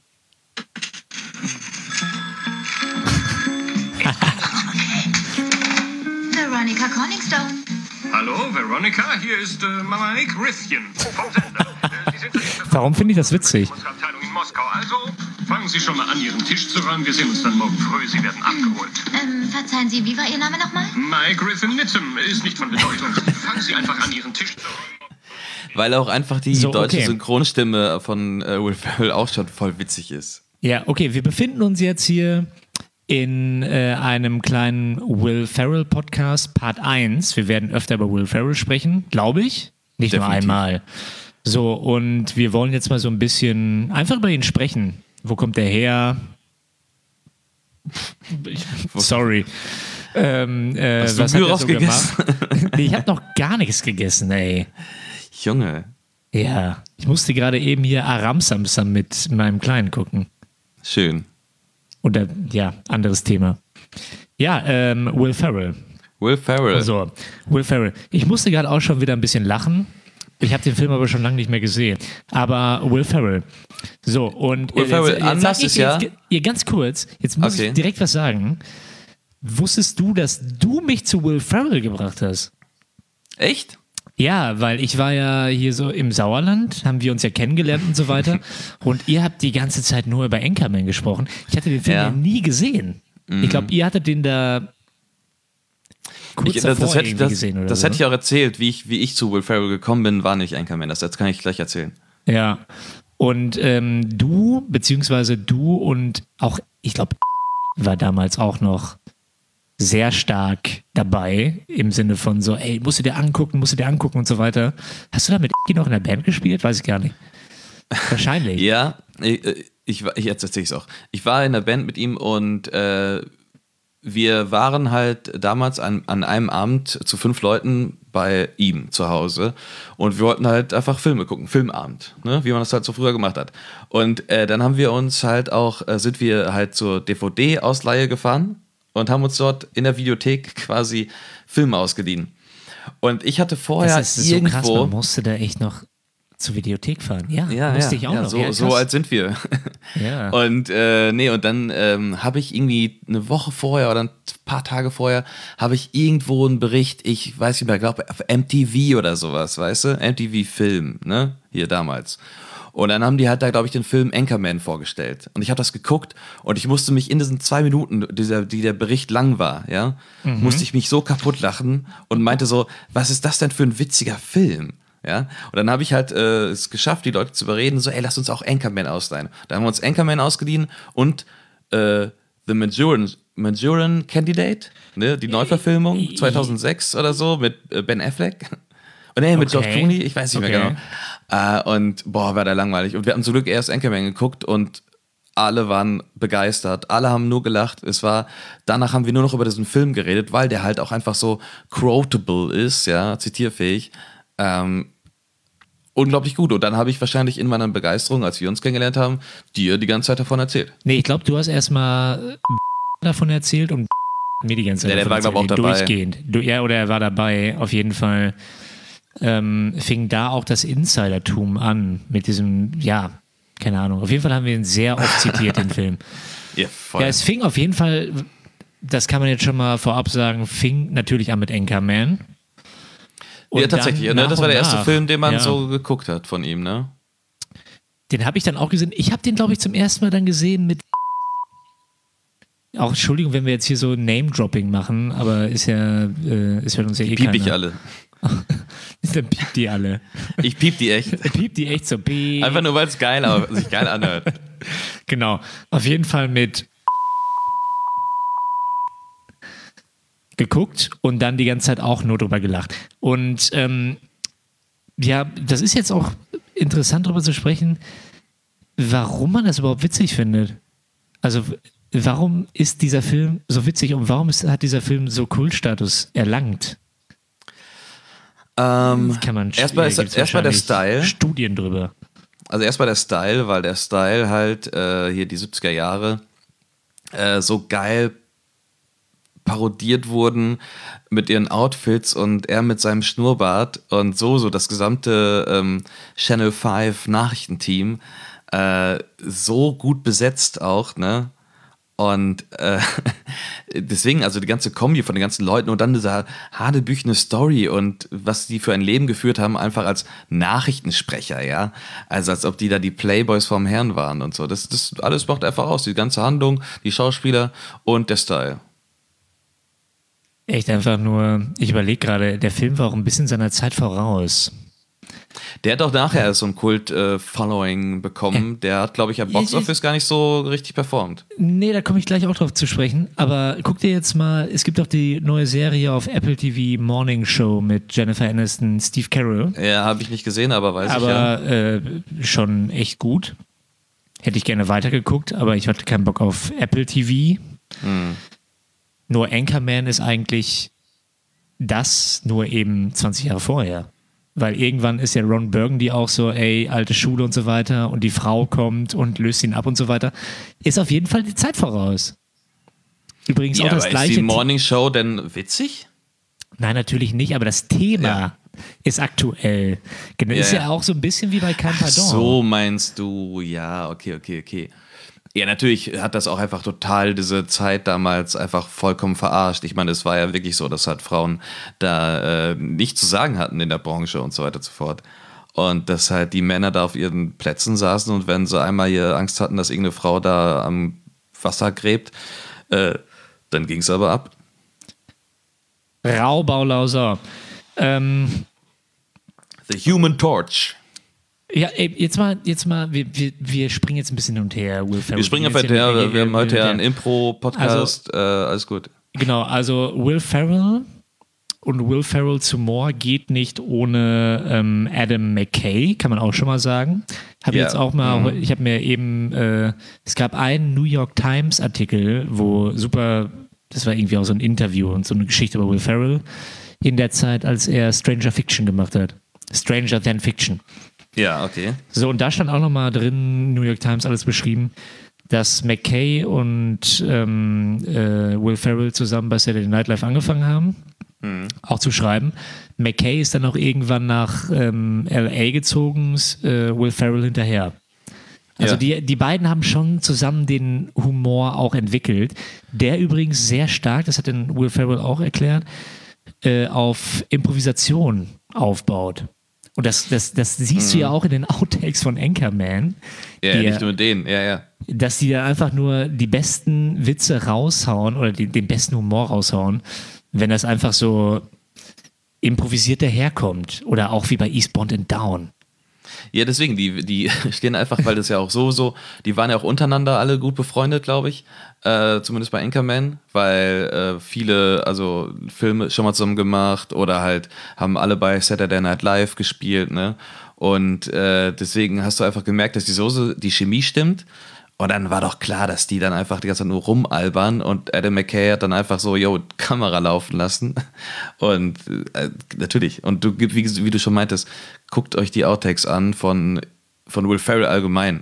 Speaker 3: Veronica Conningstone.
Speaker 4: Hallo, Veronica, hier ist Mama Nick Rithchen vom Sender.
Speaker 1: Warum finde ich das witzig?
Speaker 3: Abteilung in Moskau. Also, fangen Sie schon mal an, Ihren Tisch zu räumen. Wir sehen uns dann morgen früh. Sie werden abgeholt.
Speaker 4: Verzeihen Sie, wie war Ihr Name nochmal?
Speaker 3: Mike Griffin Nittem ist nicht von Bedeutung. Fangen Sie einfach an, Ihren Tisch zu räumen.
Speaker 2: Weil auch einfach die
Speaker 1: So,
Speaker 2: deutsche
Speaker 1: okay.
Speaker 2: Synchronstimme von Will Ferrell auch schon voll witzig ist.
Speaker 1: Ja, okay, wir befinden uns jetzt hier in einem kleinen Will Ferrell Podcast, Part 1. Wir werden öfter über Will Ferrell sprechen, glaube ich. Nicht nur
Speaker 2: Definitiv.
Speaker 1: einmal. So, und wir wollen jetzt mal so ein bisschen einfach über ihn sprechen. Wo kommt der her? Sorry.
Speaker 2: Hast du
Speaker 1: was hat er
Speaker 2: Gyros
Speaker 1: so
Speaker 2: gegessen?
Speaker 1: gemacht? Nee, ich habe noch gar nichts gegessen, ey.
Speaker 2: Junge,
Speaker 1: Ja, ich musste gerade eben hier Aram Samsam mit meinem Kleinen gucken.
Speaker 2: schön.
Speaker 1: Oder, ja, anderes Thema. Ja, Will Ferrell.
Speaker 2: Will Ferrell.
Speaker 1: So, Will Ferrell. Ich musste gerade auch schon wieder ein bisschen lachen. Ich habe den Film aber schon lange nicht mehr gesehen. Aber Will Ferrell. So, und
Speaker 2: Will Ferrell, anders ist ja-
Speaker 1: Ganz kurz, jetzt muss
Speaker 2: Okay.
Speaker 1: ich direkt was sagen. Wusstest du, dass du mich zu Will Ferrell gebracht hast?
Speaker 2: Echt?
Speaker 1: Ja, weil ich war ja hier so im Sauerland, haben wir uns ja kennengelernt und so weiter. Und ihr habt die ganze Zeit nur über Anchorman gesprochen. Ich hatte den Film
Speaker 2: Ja.
Speaker 1: ja nie gesehen. Ich glaube, ihr hattet den da kurz davor irgendwie gesehen oder
Speaker 2: das
Speaker 1: so.
Speaker 2: hätte ich auch erzählt, wie ich zu Will Ferrell gekommen bin, war nicht Anchorman. Das kann ich gleich erzählen.
Speaker 1: Ja. Und du und auch, ich glaube, war damals auch noch sehr stark dabei, im Sinne von so, ey, musst du dir angucken und so weiter. Hast du da mit noch in der Band gespielt? Weiß ich gar nicht. Wahrscheinlich.
Speaker 2: Ja, jetzt erzähle ich es auch. Ich war in der Band mit ihm und wir waren halt damals an einem Abend zu 5 Leuten bei ihm zu Hause und wir wollten halt einfach Filme gucken, Filmabend, ne? Wie man das halt so früher gemacht hat. Und dann haben wir uns halt auch, sind wir halt zur DVD-Ausleihe gefahren und haben uns dort in der Videothek quasi Filme ausgeliehen. Und ich hatte vorher
Speaker 1: Das ist so
Speaker 2: irgendwo...
Speaker 1: krass, man musste da echt noch zur Videothek fahren. Ja,
Speaker 2: Ja,
Speaker 1: musste ich auch noch.
Speaker 2: So,
Speaker 1: Ja,
Speaker 2: so
Speaker 1: krass.
Speaker 2: alt sind wir.
Speaker 1: Ja.
Speaker 2: Und und dann habe ich irgendwie eine Woche vorher oder ein paar Tage vorher habe ich irgendwo einen Bericht, ich weiß nicht mehr, glaube auf MTV oder sowas, weißt du? MTV Film, ne? Hier damals. Und dann haben die halt da, glaube ich, den Film Anchorman vorgestellt. Und ich habe das geguckt und ich musste mich in diesen 2 Minuten, die der Bericht lang war, ja, musste ich mich so kaputt lachen und meinte so, was ist das denn für ein witziger Film? Ja, und dann habe ich halt es geschafft, die Leute zu überreden, so, ey, lass uns auch Anchorman ausleihen. Da haben wir uns Anchorman ausgeliehen und The Manchurian Candidate, ne, die Neuverfilmung 2006 oder so mit Ben Affleck. Und mit
Speaker 1: Okay.
Speaker 2: George Clooney, ich weiß nicht mehr
Speaker 1: Okay.
Speaker 2: genau. Und boah, war der langweilig. Und wir hatten zum Glück erst Anchorman geguckt und alle waren begeistert, alle haben nur gelacht. Danach haben wir nur noch über diesen Film geredet, weil der halt auch einfach so quotable ist, ja, zitierfähig. Unglaublich gut. Und dann habe ich wahrscheinlich in meiner Begeisterung, als wir uns kennengelernt haben, dir die ganze Zeit davon erzählt.
Speaker 1: Nee, ich glaube, du hast erstmal davon erzählt und mir die ganze Zeit
Speaker 2: Ja, der
Speaker 1: davon
Speaker 2: war, glaub ich, auch
Speaker 1: erzählt,
Speaker 2: dabei.
Speaker 1: durchgehend. Ja, oder er war dabei, auf jeden Fall. Fing da auch das Insidertum an mit diesem, ja, keine Ahnung. Auf jeden Fall haben wir ihn sehr oft zitiert, den Film.
Speaker 2: Ja, voll.
Speaker 1: Ja, es fing auf jeden Fall, das kann man jetzt schon mal vorab sagen, fing natürlich an mit Anchorman. Und
Speaker 2: Ja, tatsächlich.
Speaker 1: dann
Speaker 2: Ne?
Speaker 1: nach
Speaker 2: Das war
Speaker 1: und
Speaker 2: der erste
Speaker 1: nach,
Speaker 2: Film, den man
Speaker 1: ja.
Speaker 2: so geguckt hat von ihm, ne?
Speaker 1: Den habe ich dann auch gesehen. Ich habe den, glaube ich, zum ersten Mal dann gesehen mit. Auch Entschuldigung, wenn wir jetzt hier so Name-Dropping machen, aber ist ja, ist uns ja eh
Speaker 2: Piep ich
Speaker 1: keiner.
Speaker 2: alle.
Speaker 1: Dann piept die alle.
Speaker 2: Ich piep die echt.
Speaker 1: Piept die echt so. Piep.
Speaker 2: Einfach nur, weil es sich geil anhört.
Speaker 1: Genau. Auf jeden Fall mit geguckt und dann die ganze Zeit auch nur drüber gelacht. Und ja, das ist jetzt auch interessant, darüber zu sprechen, warum man das überhaupt witzig findet. Also, warum ist dieser Film so witzig und warum hat dieser Film so Kultstatus erlangt? Kann man
Speaker 2: Erstmal
Speaker 1: gibt's
Speaker 2: der
Speaker 1: wahrscheinlich
Speaker 2: Style.
Speaker 1: Studien drüber.
Speaker 2: Also erstmal der Style, weil der Style halt hier die 70er Jahre so geil parodiert wurden mit ihren Outfits und er mit seinem Schnurrbart und so das gesamte Channel 5 Nachrichtenteam so gut besetzt auch, ne? Und deswegen, also die ganze Kombi von den ganzen Leuten und dann diese hanebüchene Story und was die für ein Leben geführt haben, einfach als Nachrichtensprecher, ja. Also als ob die da die Playboys vom Herrn waren und so. Das alles macht einfach aus. Die ganze Handlung, die Schauspieler und der Style.
Speaker 1: Echt einfach nur, ich überlege gerade, der Film war auch ein bisschen seiner Zeit voraus.
Speaker 2: Der hat auch nachher so ein Kult-Following bekommen. Der hat, glaube ich, am Boxoffice gar nicht so richtig performt.
Speaker 1: Nee, da komme ich gleich auch drauf zu sprechen. Aber guck dir jetzt mal, es gibt doch die neue Serie auf Apple TV, Morning Show mit Jennifer Aniston, Steve Carell.
Speaker 2: Ja, habe ich nicht gesehen, aber weiß ich ja.
Speaker 1: Aber schon echt gut. Hätte ich gerne weitergeguckt, aber ich hatte keinen Bock auf Apple TV. Nur Anchorman ist eigentlich das, nur eben 20 Jahre vorher. Weil irgendwann ist ja Ron Burgundy auch so, ey, alte Schule und so weiter und die Frau kommt und löst ihn ab und so weiter. Ist auf jeden Fall die Zeit voraus. Übrigens auch das
Speaker 2: aber
Speaker 1: gleiche.
Speaker 2: Ist die Morning Show denn witzig?
Speaker 1: Nein, natürlich nicht, aber das Thema ist aktuell. Genau, ist ja auch so ein bisschen wie bei Kein Pardon.
Speaker 2: So meinst du, ja, okay. Ja, natürlich hat das auch einfach total diese Zeit damals einfach vollkommen verarscht. Ich meine, es war ja wirklich so, dass halt Frauen da nichts zu sagen hatten in der Branche und so weiter und so fort. Und dass halt die Männer da auf ihren Plätzen saßen und wenn sie einmal hier Angst hatten, dass irgendeine Frau da am Wasser gräbt, dann ging es aber ab.
Speaker 1: Raubaulauser.
Speaker 2: The Human Torch.
Speaker 1: Ja, ey, jetzt mal, wir springen jetzt ein bisschen hin und her, Will Ferrell.
Speaker 2: Wir springen einfach her, wir haben heute ja einen Impro-Podcast, alles gut.
Speaker 1: Genau, also Will Ferrell und Will Ferrell to More geht nicht ohne Adam McKay, kann man auch schon mal sagen. Ich habe mir eben, es gab einen New York Times Artikel, das war irgendwie auch so ein Interview und so eine Geschichte über Will Ferrell in der Zeit, als er Stranger Fiction gemacht hat. Stranger Than Fiction.
Speaker 2: Ja, okay.
Speaker 1: So, und da stand auch nochmal drin, New York Times alles beschrieben, dass McKay und Will Ferrell zusammen bei Saturday Night Live angefangen haben, auch zu schreiben. McKay ist dann auch irgendwann nach L.A. gezogen, Will Ferrell hinterher. Also die beiden haben schon zusammen den Humor auch entwickelt, der übrigens sehr stark, das hat dann Will Ferrell auch erklärt, auf Improvisation aufbaut. Und das siehst du ja auch in den Outtakes von Anchorman.
Speaker 2: Ja, nicht nur den, ja.
Speaker 1: Dass die dann einfach nur die besten Witze raushauen oder den besten Humor raushauen, wenn das einfach so improvisiert daherkommt. Oder auch wie bei Eastbound and Down.
Speaker 2: Ja, deswegen, die stehen einfach, weil das ja auch so, die waren ja auch untereinander alle gut befreundet, glaube ich, zumindest bei Anchorman, weil viele, also Filme schon mal zusammen gemacht oder halt haben alle bei Saturday Night Live gespielt, ne? Und deswegen hast du einfach gemerkt, dass die Chemie stimmt. Und dann war doch klar, dass die dann einfach die ganze Zeit nur rumalbern und Adam McKay hat dann einfach so, Kamera laufen lassen. Und natürlich, und du, wie du schon meintest, guckt euch die Outtakes an von Will Ferrell allgemein.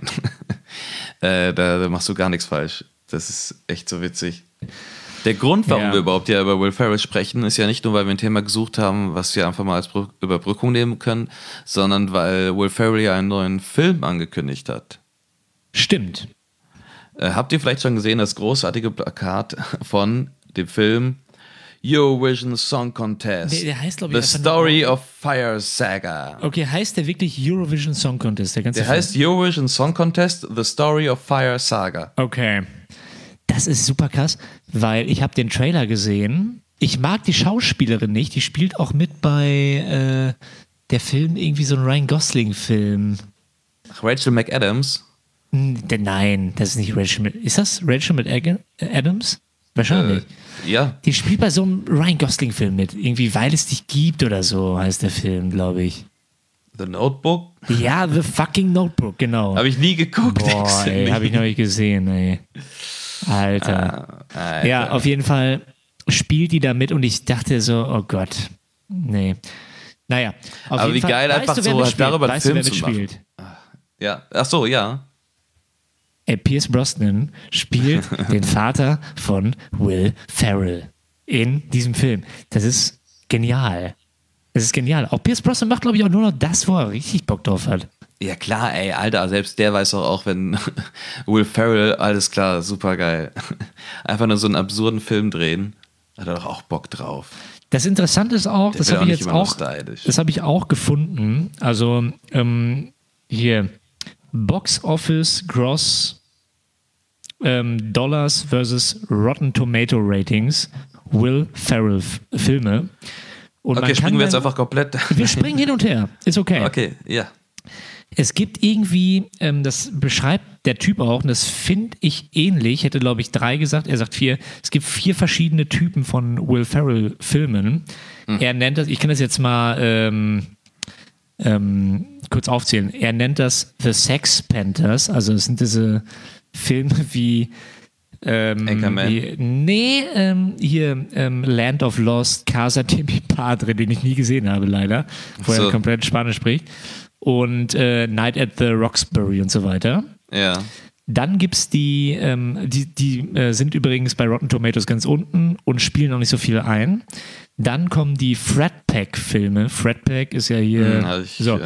Speaker 2: Da machst du gar nichts falsch. Das ist echt so witzig. Der Grund, warum wir überhaupt ja über Will Ferrell sprechen, ist ja nicht nur, weil wir ein Thema gesucht haben, was wir einfach mal als Überbrückung nehmen können, sondern weil Will Ferrell ja einen neuen Film angekündigt hat.
Speaker 1: Stimmt.
Speaker 2: Habt ihr vielleicht schon gesehen, das großartige Plakat von dem Film Eurovision Song Contest?
Speaker 1: Der heißt, glaube ich,
Speaker 2: The Story of Fire Saga.
Speaker 1: Okay, heißt der wirklich Eurovision Song Contest?
Speaker 2: Der heißt Eurovision Song Contest, The Story of Fire Saga.
Speaker 1: Okay. Das ist super krass, weil ich habe den Trailer gesehen. Ich mag die Schauspielerin nicht. Die spielt auch mit bei der Film, irgendwie so ein Ryan Gosling-Film.
Speaker 2: Rachel McAdams?
Speaker 1: Nein, das ist nicht Rachel. Ist das Rachel McAdams? Wahrscheinlich.
Speaker 2: Ja.
Speaker 1: Die spielt bei so einem Ryan Gosling-Film mit. Irgendwie Weil es dich gibt oder so heißt der Film, glaube ich.
Speaker 2: The Notebook?
Speaker 1: Ja, The fucking Notebook, genau.
Speaker 2: Habe ich nie geguckt.
Speaker 1: Boah, ey, habe ich noch nicht gesehen, ey. Alter.
Speaker 2: Alter.
Speaker 1: Ja, auf jeden Fall spielt die da mit und ich dachte so, oh Gott, nee. Naja, auf
Speaker 2: aber
Speaker 1: jeden
Speaker 2: wie
Speaker 1: Fall.
Speaker 2: geil, einfach so darüber einen Film zu machen. Ja, ach so, ja.
Speaker 1: Pierce Brosnan spielt den Vater von Will Ferrell in diesem Film. Das ist genial. Das ist genial. Auch Pierce Brosnan macht, glaube ich, auch nur noch das, wo er richtig Bock drauf hat.
Speaker 2: Ja klar, ey, Alter, selbst der weiß doch auch, wenn Will Ferrell, alles klar, super geil. Einfach nur so einen absurden Film drehen, hat er doch auch Bock drauf.
Speaker 1: Das Interessante ist auch,
Speaker 2: Der
Speaker 1: das
Speaker 2: wird
Speaker 1: habe ich
Speaker 2: nicht
Speaker 1: jetzt
Speaker 2: immer nur
Speaker 1: auch,
Speaker 2: stylisch.
Speaker 1: das habe ich auch gefunden. Also hier Box Office Gross Dollars versus Rotten Tomato Ratings, Will Ferrell Filme. Und
Speaker 2: Okay, springen wir jetzt einfach komplett.
Speaker 1: Wir springen hin und her. Ist okay.
Speaker 2: Okay, ja.
Speaker 1: Es gibt irgendwie, das beschreibt der Typ auch, und das finde ich ähnlich, hätte glaube ich 3 gesagt, er sagt 4, es gibt 4 verschiedene Typen von Will Ferrell Filmen. Er nennt das, ich kann das jetzt mal kurz aufzählen, er nennt das The Sex Panthers, also es sind diese Filme wie
Speaker 2: Anchorman.
Speaker 1: Land of Lost, Casa de mi Padre, den ich nie gesehen habe leider, wo er komplett Spanisch spricht. Und Night at the Roxbury und so weiter.
Speaker 2: Ja.
Speaker 1: Dann gibt es die sind übrigens bei Rotten Tomatoes ganz unten und spielen noch nicht so viel ein. Dann kommen die Frat Pack-Filme. Frat Pack ist ja hier.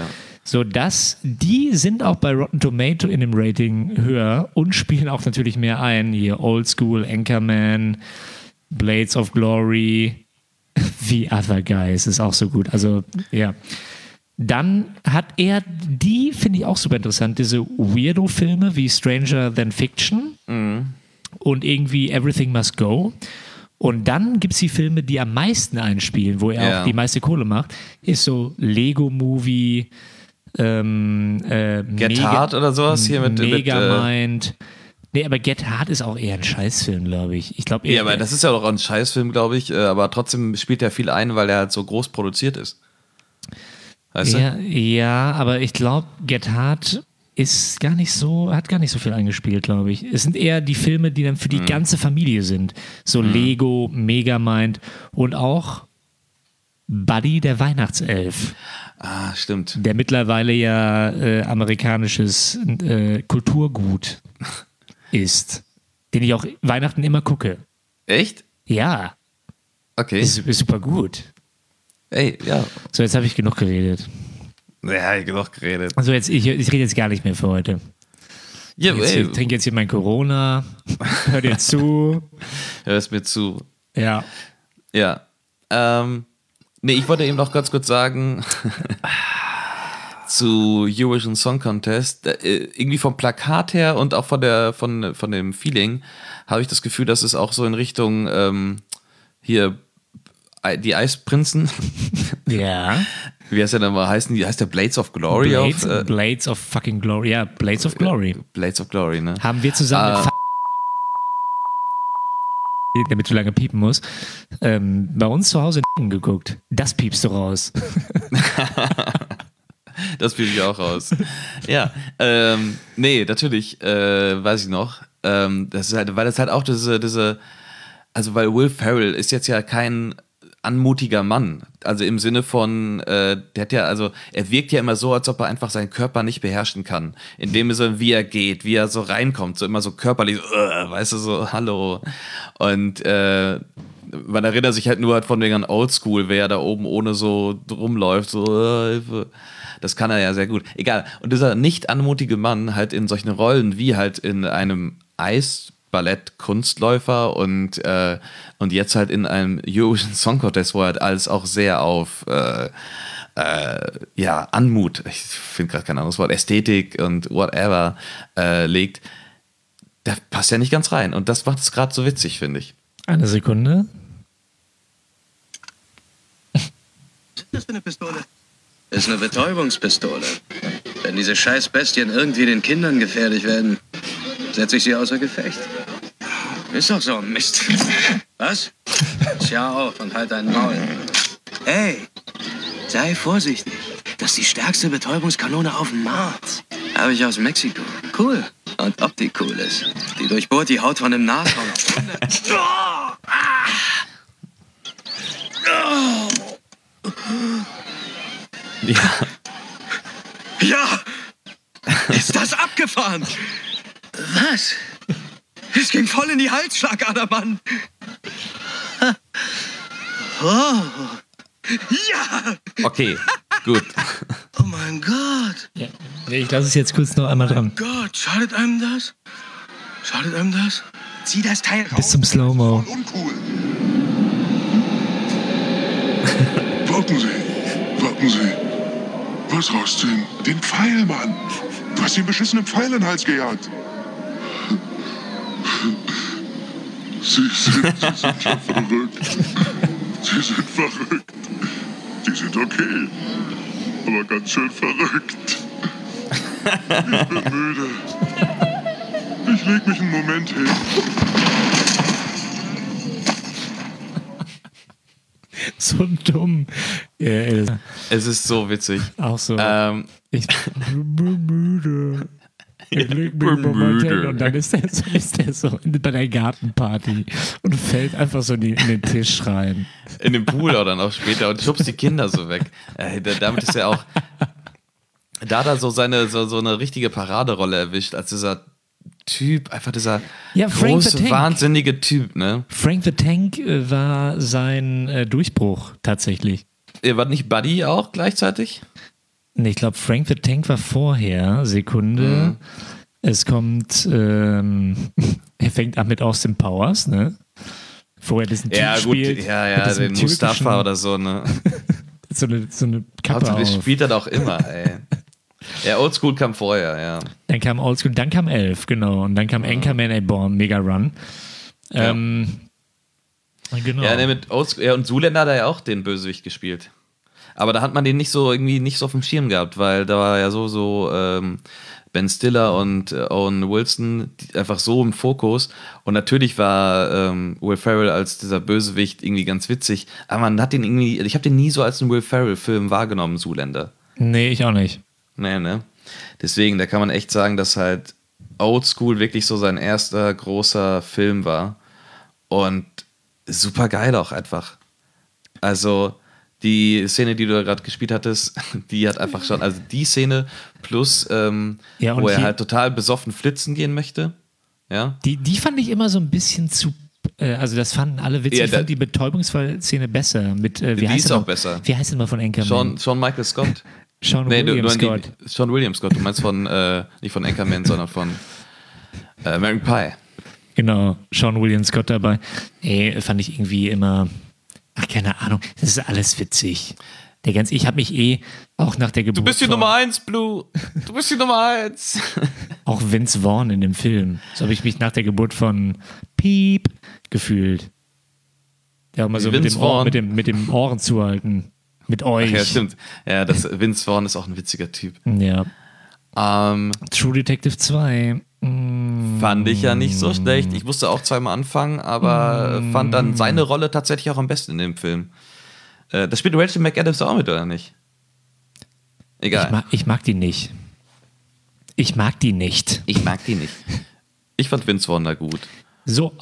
Speaker 1: Die sind auch bei Rotten Tomato in dem Rating höher und spielen auch natürlich mehr ein. Hier Old School, Anchorman, Blades of Glory, The Other Guys ist auch so gut. Also, ja. Dann hat er die, finde ich auch super interessant, diese Weirdo-Filme wie Stranger Than Fiction und irgendwie Everything Must Go. Und dann gibt es die Filme, die am meisten einspielen, wo er auch die meiste Kohle macht, ist so Lego-Movie,
Speaker 2: Get Hard oder sowas hier mit
Speaker 1: Megamind. Nee, aber Get Hard ist auch eher ein Scheißfilm, glaube ich.
Speaker 2: Ja, aber das ist ja auch ein Scheißfilm, glaube ich, aber trotzdem spielt er viel ein, weil er halt so groß produziert ist. Weißt du?
Speaker 1: Ja, aber ich glaube, Get Hard hat gar nicht so viel eingespielt, glaube ich. Es sind eher die Filme, die dann für die ganze Familie sind. So Lego, Megamind und auch Buddy, der Weihnachtself.
Speaker 2: Ah, stimmt.
Speaker 1: Der mittlerweile ja amerikanisches Kulturgut ist. Den ich auch Weihnachten immer gucke.
Speaker 2: Echt?
Speaker 1: Ja.
Speaker 2: Okay.
Speaker 1: Ist super gut.
Speaker 2: Ey, ja.
Speaker 1: So, jetzt habe ich genug geredet.
Speaker 2: Ja, genug geredet.
Speaker 1: Also ich rede jetzt gar nicht mehr für heute.
Speaker 2: Ja,
Speaker 1: Ich trinke jetzt hier mein Corona. Hör dir zu.
Speaker 2: Hörst mir zu.
Speaker 1: Ja.
Speaker 2: Ja. Nee, ich wollte eben noch ganz kurz sagen, zu Eurovision Song Contest, irgendwie vom Plakat her und auch von dem Feeling, habe ich das Gefühl, dass es auch so in Richtung hier die Eisprinzen.
Speaker 1: Ja.
Speaker 2: Wie heißt der denn mal? Heißt der Blades of Glory?
Speaker 1: Blades of fucking Glory. Ja, Blades of Glory.
Speaker 2: Blades of Glory, ne?
Speaker 1: Haben wir zusammen mit damit du lange piepen musst, bei uns zu Hause geguckt. Das piepst du raus.
Speaker 2: Das piep ich auch raus. Ja, nee, natürlich, weiß ich noch. Das ist halt, weil das halt auch also weil Will Ferrell ist jetzt ja kein anmutiger Mann. Also im Sinne von, er wirkt ja immer so, als ob er einfach seinen Körper nicht beherrschen kann. In dem Sinne, wie er geht, wie er so reinkommt, so immer so körperlich, weißt du, so, hallo. Und man erinnert sich halt nur von wegen Old School, wer da oben ohne so rumläuft, so, das kann er ja sehr gut. Egal. Und dieser nicht anmutige Mann halt in solchen Rollen wie halt in einem Ballett-Kunstläufer und jetzt halt in einem Eurovision Song Contest, wo halt alles auch sehr auf Anmut, ich finde gerade kein anderes Wort, Ästhetik und whatever legt, da passt ja nicht ganz rein. Und das macht es gerade so witzig, finde ich.
Speaker 1: Eine Sekunde.
Speaker 5: Was ist das für eine Pistole? Ist eine Betäubungspistole. Wenn diese scheiß Bestien irgendwie den Kindern gefährlich werden, setze ich sie außer Gefecht. Ist doch so ein Mist. Was? Schau auf und halt deinen Maul. Hey, sei vorsichtig. Das ist die stärkste Betäubungskanone auf dem Markt. Habe ich aus Mexiko. Cool. Und ob die cool ist. Die durchbohrt die Haut von einem Nashorn.
Speaker 2: Ja.
Speaker 5: Ja! Ist das abgefahren? Was? Es ging voll in die Halsschlagader, Mann. Oh. Ja!
Speaker 2: Okay, gut.
Speaker 5: Oh mein Gott.
Speaker 1: Ja. Nee, ich lasse es jetzt kurz noch einmal dran.
Speaker 5: Gott, schadet einem das? Schadet einem das?
Speaker 6: Zieh das Teil raus.
Speaker 1: Bis zum Slow-Mo.
Speaker 6: Voll uncool.
Speaker 7: Warten Sie. Was rausziehen? Den Pfeil, Mann. Du hast den beschissenen Pfeil in den Hals gejagt. Sie sind schon verrückt. Sie sind verrückt. Die sind okay. Aber ganz schön verrückt. Ich bin müde. Ich leg mich einen Moment hin.
Speaker 1: So dumm. Ja,
Speaker 2: Es ist so witzig.
Speaker 1: auch so.
Speaker 2: Ich
Speaker 1: bin müde. Ich leg mich einen Moment hin und dann ist der so bei der Gartenparty und fällt einfach so in den Tisch rein.
Speaker 2: in den Pool oder noch später und schubst die Kinder so weg. Damit ist er auch. Da hat er so eine richtige Paraderolle erwischt, als dieser Typ, einfach dieser
Speaker 1: Frank the
Speaker 2: große,
Speaker 1: Tank.
Speaker 2: wahnsinnige Typ, ne?
Speaker 1: Frank the Tank war sein Durchbruch tatsächlich.
Speaker 2: War nicht Buddy auch gleichzeitig?
Speaker 1: Nee, ich glaube, Frank the Tank war vorher. Sekunde. Es kommt, er fängt an mit Austin Powers, ne? Vorher diesen Typ spielt.
Speaker 2: Ja,
Speaker 1: mit
Speaker 2: den
Speaker 1: diesem
Speaker 2: Mustafa oder so, ne?
Speaker 1: so eine Kappe
Speaker 2: Das
Speaker 1: auf.
Speaker 2: spielt er doch immer, ey. Ja, Oldschool kam vorher, ja.
Speaker 1: Dann kam Oldschool, dann kam Elf, genau. Und dann kam Anchorman A-Born, Mega Run. Genau.
Speaker 2: Ja, ne, mit Oldschool, ja, und Zoolander hat er ja auch den Bösewicht gespielt. Aber da hat man den nicht so auf dem Schirm gehabt, weil da war ja so Ben Stiller und Owen Wilson einfach so im Fokus. Und natürlich war Will Ferrell als dieser Bösewicht irgendwie ganz witzig. Aber man hat den irgendwie, ich habe den nie so als einen Will Ferrell-Film wahrgenommen, Zoolander.
Speaker 1: Nee, ich auch nicht.
Speaker 2: Nee, ne? Deswegen, da kann man echt sagen, dass halt Oldschool wirklich so sein erster großer Film war. Und super geil auch einfach. Also die Szene, die du da gerade gespielt hattest, die hat einfach schon, also die Szene plus, wo er halt total besoffen flitzen gehen möchte. Ja.
Speaker 1: Die fand ich immer so ein bisschen zu, also das fanden alle witzig.
Speaker 2: Ja,
Speaker 1: ich fand die Betäubungsfall-Szene besser. Mit, wie
Speaker 2: die
Speaker 1: heißt
Speaker 2: ist
Speaker 1: er
Speaker 2: auch
Speaker 1: noch?
Speaker 2: besser.
Speaker 1: Wie heißt er mal von Anchorman?
Speaker 2: Sean Michael Scott.
Speaker 1: Sean William Scott.
Speaker 2: Sean William Scott, du meinst nicht von Anchorman, sondern von American Pie.
Speaker 1: Genau, Sean William Scott dabei. Fand ich irgendwie immer, keine Ahnung, das ist alles witzig. Ich habe mich auch nach der Geburt
Speaker 2: Du bist die Nummer 1, Blue. Du bist die Nummer 1.
Speaker 1: Auch Vince Vaughn in dem Film. So habe ich mich nach der Geburt von Piep gefühlt. Der auch mal so mit dem Ohren zuhalten. Mit euch.
Speaker 2: Ach ja, stimmt. Ja, Vince Vaughn ist auch ein witziger Typ.
Speaker 1: Ja. True Detective 2.
Speaker 2: Fand ich ja nicht so schlecht. Ich musste auch zweimal anfangen, aber fand dann seine Rolle tatsächlich auch am besten in dem Film. Das spielt Rachel McAdams auch mit, oder nicht? Egal.
Speaker 1: Ich mag die nicht. Ich mag die nicht.
Speaker 2: Ich fand Vince Vaughn da gut.
Speaker 1: So,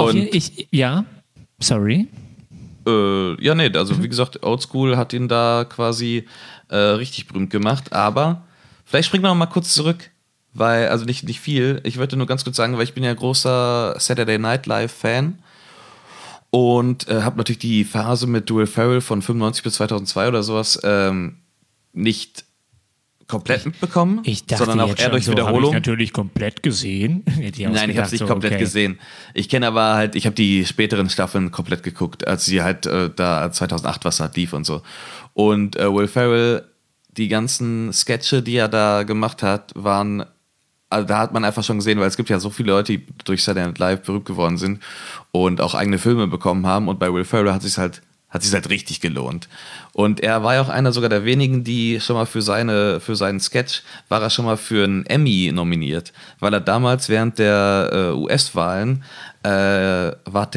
Speaker 1: sorry.
Speaker 2: Ja, nee, also wie gesagt, Oldschool hat ihn da quasi richtig berühmt gemacht, aber vielleicht springen wir noch mal kurz zurück, weil, also nicht viel, ich wollte nur ganz kurz sagen, weil ich bin ja großer Saturday Night Live Fan und habe natürlich die Phase mit Will Ferrell von 95 bis 2002 oder sowas nicht komplett mitbekommen,
Speaker 1: Ich dachte
Speaker 2: sondern auch
Speaker 1: jetzt
Speaker 2: eher
Speaker 1: schon
Speaker 2: durch
Speaker 1: so,
Speaker 2: Wiederholung.
Speaker 1: habe ich natürlich komplett gesehen.
Speaker 2: Nein, ich habe es nicht komplett gesehen. Ich kenne aber halt, ich habe die späteren Staffeln komplett geguckt, als sie halt da 2008 was halt lief und so. Und Will Ferrell, die ganzen Sketche, die er da gemacht hat, waren, also da hat man einfach schon gesehen, weil es gibt ja so viele Leute, die durch Saturday Night Live berühmt geworden sind und auch eigene Filme bekommen haben. Und bei Will Ferrell hat sich halt richtig gelohnt. Und er war ja auch einer sogar der wenigen, die schon mal für seinen Sketch war er schon mal für einen Emmy nominiert, weil er damals während der US-Wahlen hat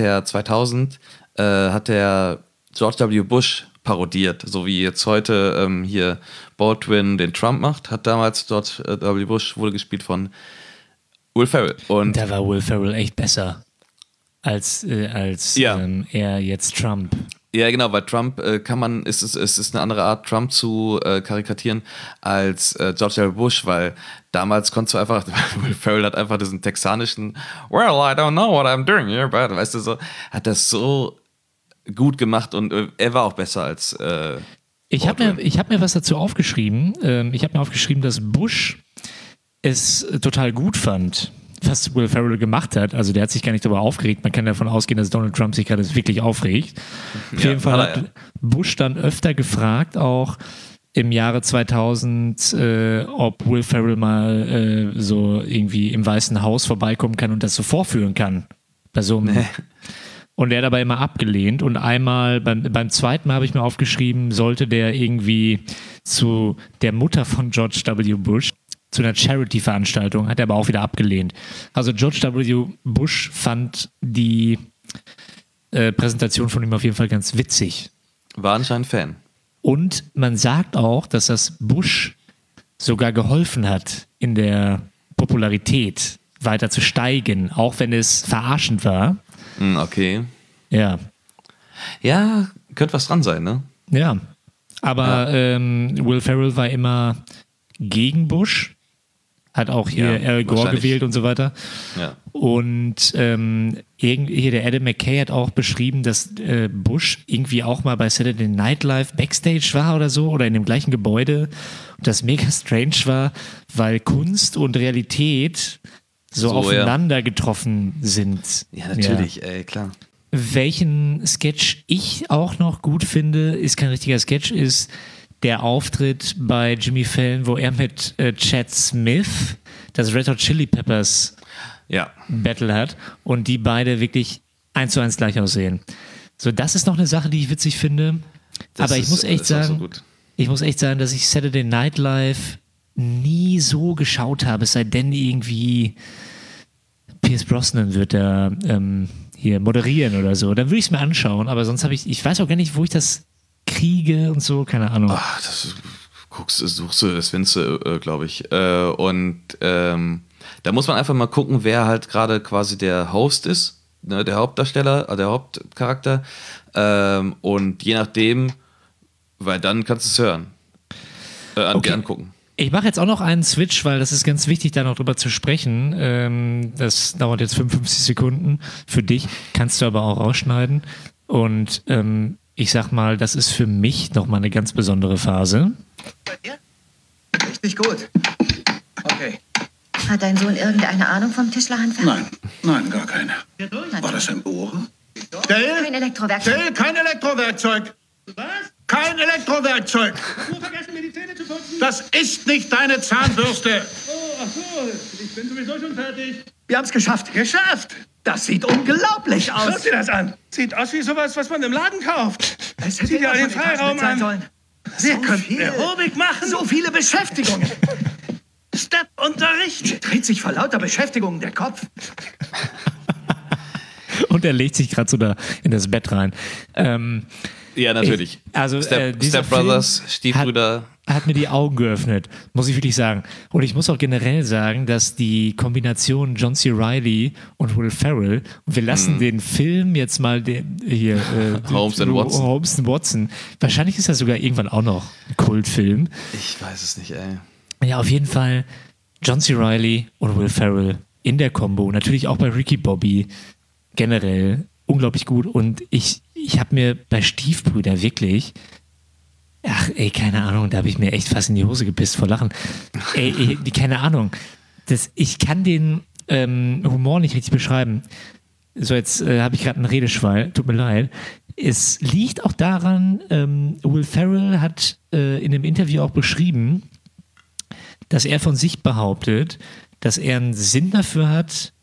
Speaker 2: er George W. Bush parodiert, so wie jetzt heute hier Baldwin den Trump macht, hat damals George W. Bush wurde gespielt von Will Ferrell. Und
Speaker 1: da war Will Ferrell echt besser als er jetzt Trump.
Speaker 2: Ja, genau, weil Trump es ist eine andere Art, Trump zu karikatieren als George W. Bush, weil damals konntest du einfach, Will Ferrell hat einfach diesen texanischen, well, I don't know what I'm doing here, but, weißt du, so, hat das so gut gemacht und er war auch besser als
Speaker 1: Ich habe mir was dazu aufgeschrieben. Ich habe mir aufgeschrieben, dass Bush es total gut fand, was Will Ferrell gemacht hat. Also der hat sich gar nicht darüber aufgeregt. Man kann davon ausgehen, dass Donald Trump sich gerade wirklich aufregt. Auf jeden Fall hat Bush dann öfter gefragt, auch im Jahre 2000, ob Will Ferrell mal so irgendwie im Weißen Haus vorbeikommen kann und das so vorführen kann. Bei so einem Und er hat aber immer abgelehnt. Und einmal, beim zweiten Mal habe ich mir aufgeschrieben, sollte der irgendwie zu der Mutter von George W. Bush, zu einer Charity-Veranstaltung, hat er aber auch wieder abgelehnt. Also George W. Bush fand die Präsentation von ihm auf jeden Fall ganz witzig.
Speaker 2: War anscheinend Fan.
Speaker 1: Und man sagt auch, dass das Bush sogar geholfen hat, in der Popularität weiter zu steigen, auch wenn es verarschend war.
Speaker 2: Okay.
Speaker 1: Ja.
Speaker 2: Ja, könnte was dran sein, ne?
Speaker 1: Ja. Aber Will Ferrell war immer gegen Bush, hat auch hier Al Gore gewählt und so weiter.
Speaker 2: Ja.
Speaker 1: Und hier der Adam McKay hat auch beschrieben, dass Bush irgendwie auch mal bei Saturday Night Live Backstage war oder so oder in dem gleichen Gebäude und das mega strange war, weil Kunst und Realität so aufeinander getroffen sind.
Speaker 2: Ja, natürlich, ey, klar.
Speaker 1: Welchen Sketch ich auch noch gut finde, ist kein richtiger Sketch, ist der Auftritt bei Jimmy Fallon, wo er mit Chad Smith das Red Hot Chili Peppers Battle hat und die beide wirklich 1:1 gleich aussehen. So, das ist noch eine Sache, die ich witzig finde. Aber ich muss echt sagen, dass ich Saturday Night Live nie so geschaut habe, es sei denn irgendwie Pierce Brosnan wird da hier moderieren oder so. Dann würde ich es mir anschauen, aber sonst ich weiß auch gar nicht, wo ich das kriege und so, keine Ahnung.
Speaker 2: Ach, suchst du, das findest du, glaube ich. Und da muss man einfach mal gucken, wer halt gerade quasi der Host ist, ne, der Hauptdarsteller, der Hauptcharakter. Und je nachdem, weil dann kannst du es hören. Angucken.
Speaker 1: Ich mache jetzt auch noch einen Switch, weil das ist ganz wichtig, da noch drüber zu sprechen. Das dauert jetzt 55 Sekunden. Für dich kannst du aber auch rausschneiden. Und ich sag mal, das ist für mich nochmal eine ganz besondere Phase.
Speaker 6: Bei dir? Richtig gut. Okay.
Speaker 4: Hat dein Sohn irgendeine Ahnung vom Tischlerhandwerk?
Speaker 7: Nein, gar keine. War das ein Bohrer?
Speaker 6: Dale?
Speaker 4: Kein Elektrowerkzeug.
Speaker 6: Dale, kein Elektrowerkzeug.
Speaker 3: Was?
Speaker 6: Kein Elektrowerkzeug.
Speaker 3: Nur vergessen, mir die Zähne zu putzen.
Speaker 6: Das ist nicht deine Zahnbürste.
Speaker 3: Oh, ach so. Ich bin sowieso schon fertig.
Speaker 6: Wir haben es geschafft. Geschafft? Das sieht unglaublich aus.
Speaker 3: Schaut dir das an. Sieht aus wie sowas, was man im Laden kauft.
Speaker 6: Es
Speaker 3: Sieht ja den Freiraum an. Wir könnten Aerobik machen.
Speaker 6: So viele Beschäftigungen.
Speaker 3: Step-Unterricht.
Speaker 6: Mir dreht sich vor lauter Beschäftigungen der Kopf.
Speaker 1: Und er legt sich gerade so da in das Bett rein.
Speaker 2: Ja, natürlich.
Speaker 1: Dieser
Speaker 2: Step Brothers,
Speaker 1: Film
Speaker 2: Stiefbrüder.
Speaker 1: hat mir die Augen geöffnet, muss ich wirklich sagen. Und ich muss auch generell sagen, dass die Kombination John C. Reilly und Will Ferrell, und wir lassen den Film jetzt mal
Speaker 2: Holmes and
Speaker 1: Watson. Wahrscheinlich ist das sogar irgendwann auch noch ein Kultfilm.
Speaker 2: Ich weiß es nicht, ey.
Speaker 1: Ja, auf jeden Fall John C. Reilly und Will Ferrell in der Kombo. Natürlich auch bei Ricky Bobby generell unglaublich gut. Und ich habe mir bei Stiefbrüder wirklich, keine Ahnung, da habe ich mir echt fast in die Hose gepisst vor Lachen. Keine Ahnung. Ich kann den Humor nicht richtig beschreiben. So, jetzt habe ich gerade einen Redeschwall, tut mir leid. Es liegt auch daran, Will Ferrell hat in einem Interview auch beschrieben, dass er von sich behauptet, dass er einen Sinn dafür hat,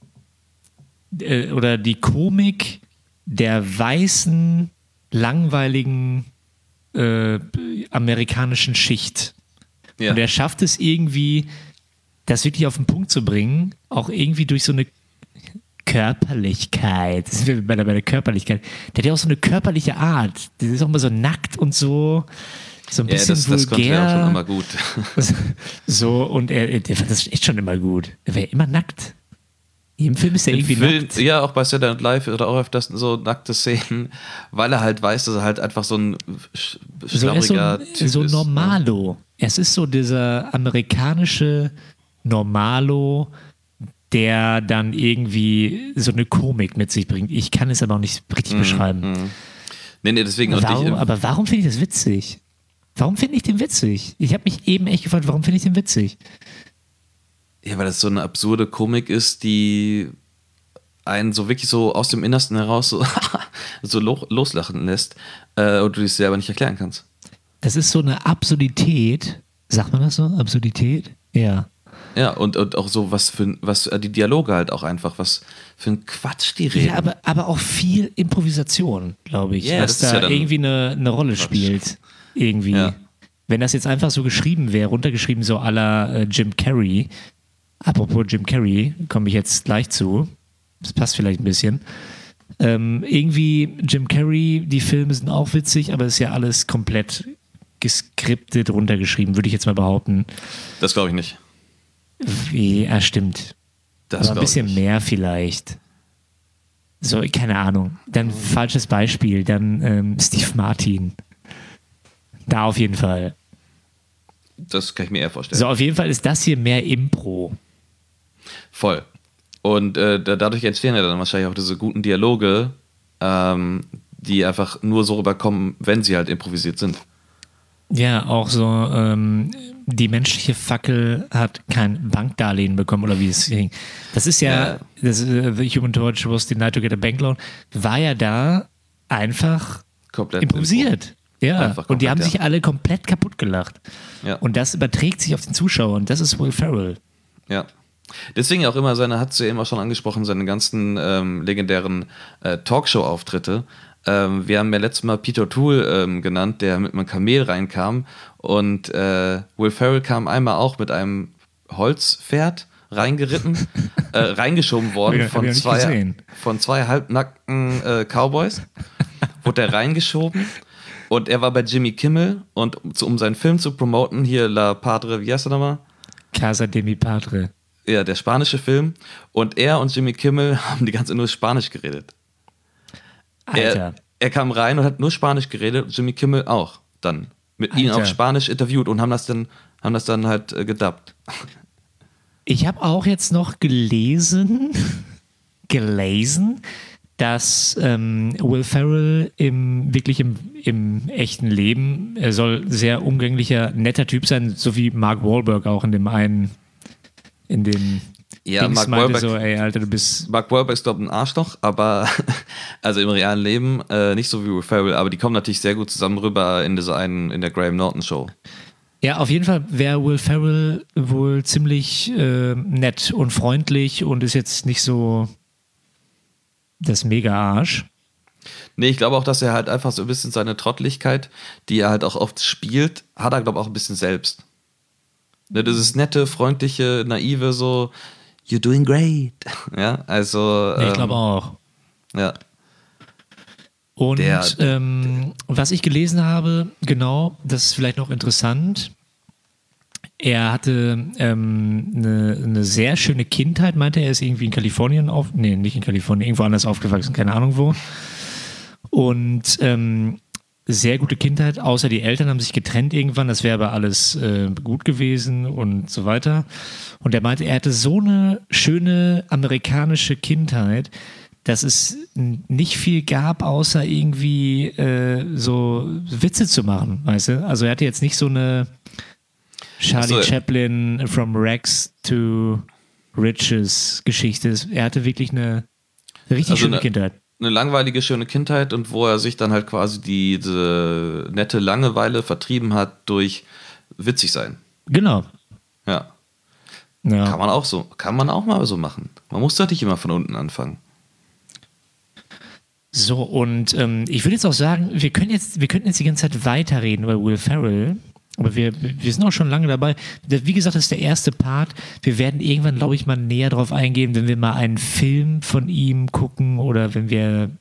Speaker 1: oder die Komik der weißen, langweiligen amerikanischen Schicht.
Speaker 2: Ja.
Speaker 1: Und er schafft es irgendwie, das wirklich auf den Punkt zu bringen, auch irgendwie durch so eine Körperlichkeit. Das sind wir bei der Körperlichkeit. Der hat ja auch so eine körperliche Art. Der ist auch immer so nackt und so ein bisschen vulgär.
Speaker 2: Das konnte er auch schon immer gut.
Speaker 1: So, und der fand das echt schon immer gut. Er war ja immer nackt. Im Film ist er irgendwie nackt.
Speaker 2: Ja, auch bei Saturday Night Live oder auch öfters so nackte Szenen, weil er halt weiß, dass er halt einfach so ein schlabriger Typ ist.
Speaker 1: So Normalo. Es ist so dieser amerikanische Normalo, der dann irgendwie so eine Komik mit sich bringt. Ich kann es aber auch nicht richtig beschreiben.
Speaker 2: Nee, deswegen.
Speaker 1: Aber warum finde ich das witzig? Warum finde ich den witzig? Ich habe mich eben echt gefragt, warum finde ich den witzig?
Speaker 2: Ja, weil das so eine absurde Komik ist, die einen so wirklich so aus dem Innersten heraus so loslachen lässt und du dich selber nicht erklären kannst.
Speaker 1: Das ist so eine Absurdität. Sagt man das so? Absurdität? Ja.
Speaker 2: Ja, und auch so, was die Dialoge halt auch einfach, was für ein Quatsch die reden.
Speaker 1: Ja, aber auch viel Improvisation, glaube ich,
Speaker 2: Ja,
Speaker 1: was
Speaker 2: das ist
Speaker 1: da
Speaker 2: ja dann
Speaker 1: irgendwie eine Rolle spielt. Irgendwie.
Speaker 2: Ja.
Speaker 1: Wenn das jetzt einfach so geschrieben wäre, runtergeschrieben so à la Jim Carrey. Apropos Jim Carrey, komme ich jetzt gleich zu. Das passt vielleicht ein bisschen. Irgendwie Jim Carrey, die Filme sind auch witzig, aber es ist ja alles komplett geskriptet runtergeschrieben, würde ich jetzt mal behaupten.
Speaker 2: Das glaube ich nicht.
Speaker 1: Ja, stimmt.
Speaker 2: Das
Speaker 1: aber ein bisschen mehr vielleicht. So, keine Ahnung. Dann falsches Beispiel, dann Steve Martin. Da auf jeden Fall.
Speaker 2: Das kann ich mir eher vorstellen.
Speaker 1: So, auf jeden Fall ist das hier mehr Impro.
Speaker 2: Voll. Und dadurch entstehen ja dann wahrscheinlich auch diese guten Dialoge, die einfach nur so rüberkommen, wenn sie halt improvisiert sind.
Speaker 1: Ja, auch so, die menschliche Fackel hat kein Bankdarlehen bekommen, oder wie es ging. Das ist ja, The Human Torch was denied to get a bank loan, war ja da einfach
Speaker 2: Komplett
Speaker 1: improvisiert. Ja,
Speaker 2: einfach komplett,
Speaker 1: und die haben sich alle komplett kaputt gelacht.
Speaker 2: Ja.
Speaker 1: Und das überträgt sich auf den Zuschauer und das ist Will Ferrell.
Speaker 2: Ja. Deswegen auch immer hast du ja eben auch schon angesprochen, seine ganzen legendären Talkshow-Auftritte. Wir haben ja letztes Mal Peter O'Toole genannt, der mit einem Kamel reinkam und Will Ferrell kam einmal auch mit einem Holzpferd reingeritten, reingeschoben worden von zwei halbnackten Cowboys. Wurde er reingeschoben und er war bei Jimmy Kimmel und um seinen Film zu promoten, hier La Padre, wie heißt er nochmal?
Speaker 1: Casa de mi Padre.
Speaker 2: Ja, der spanische Film. Und er und Jimmy Kimmel haben die ganze Zeit nur Spanisch geredet.
Speaker 1: Alter.
Speaker 2: Er kam rein und hat nur Spanisch geredet und Jimmy Kimmel auch dann. Mit ihm auf Spanisch interviewt und haben das dann halt gedubbt.
Speaker 1: Ich habe auch jetzt noch gelesen, dass Will Ferrell im echten Leben, er soll sehr umgänglicher, netter Typ sein, so wie Mark Wahlberg auch in dem
Speaker 2: ja, Mark Wahlberg,
Speaker 1: so, ey, Alter, du bist...
Speaker 2: Mark Wahlberg ist, glaube ich, ein Arschloch, aber also im realen Leben nicht so wie Will Ferrell, aber die kommen natürlich sehr gut zusammen rüber in der Graham Norton Show.
Speaker 1: Ja, auf jeden Fall wäre Will Ferrell wohl ziemlich nett und freundlich und ist jetzt nicht so das Mega-Arsch.
Speaker 2: Nee, ich glaube auch, dass er halt einfach so ein bisschen seine Trotteligkeit, die er halt auch oft spielt, hat er, glaube ich, auch ein bisschen selbst. Ne, dieses nette, freundliche, naive, so you're doing great. Ja, also
Speaker 1: Ich glaube auch.
Speaker 2: Ja.
Speaker 1: Und was ich gelesen habe, genau, das ist vielleicht noch interessant. Er hatte eine sehr schöne Kindheit, meinte er, ist irgendwie in Kalifornien nicht in Kalifornien, irgendwo anders aufgewachsen, keine Ahnung wo. Und sehr gute Kindheit, außer die Eltern haben sich getrennt irgendwann, das wäre aber alles gut gewesen und so weiter. Und er meinte, er hatte so eine schöne amerikanische Kindheit, dass es nicht viel gab, außer irgendwie so Witze zu machen, weißt du? Also er hatte jetzt nicht so eine Charlie Chaplin from Rags to Riches Geschichte. Er hatte wirklich eine richtig schöne Kindheit.
Speaker 2: Eine langweilige, schöne Kindheit und wo er sich dann halt quasi diese nette Langeweile vertrieben hat durch witzig sein.
Speaker 1: Genau.
Speaker 2: Ja.
Speaker 1: Ja.
Speaker 2: Kann man auch mal so machen. Man muss doch nicht immer von unten anfangen.
Speaker 1: So, und ich würde jetzt auch sagen, wir könnten jetzt die ganze Zeit weiterreden über Will Ferrell, aber wir sind auch schon lange dabei. Wie gesagt, das ist der erste Part. Wir werden irgendwann, glaube ich, mal näher drauf eingehen, wenn wir mal einen Film von ihm gucken oder wenn wir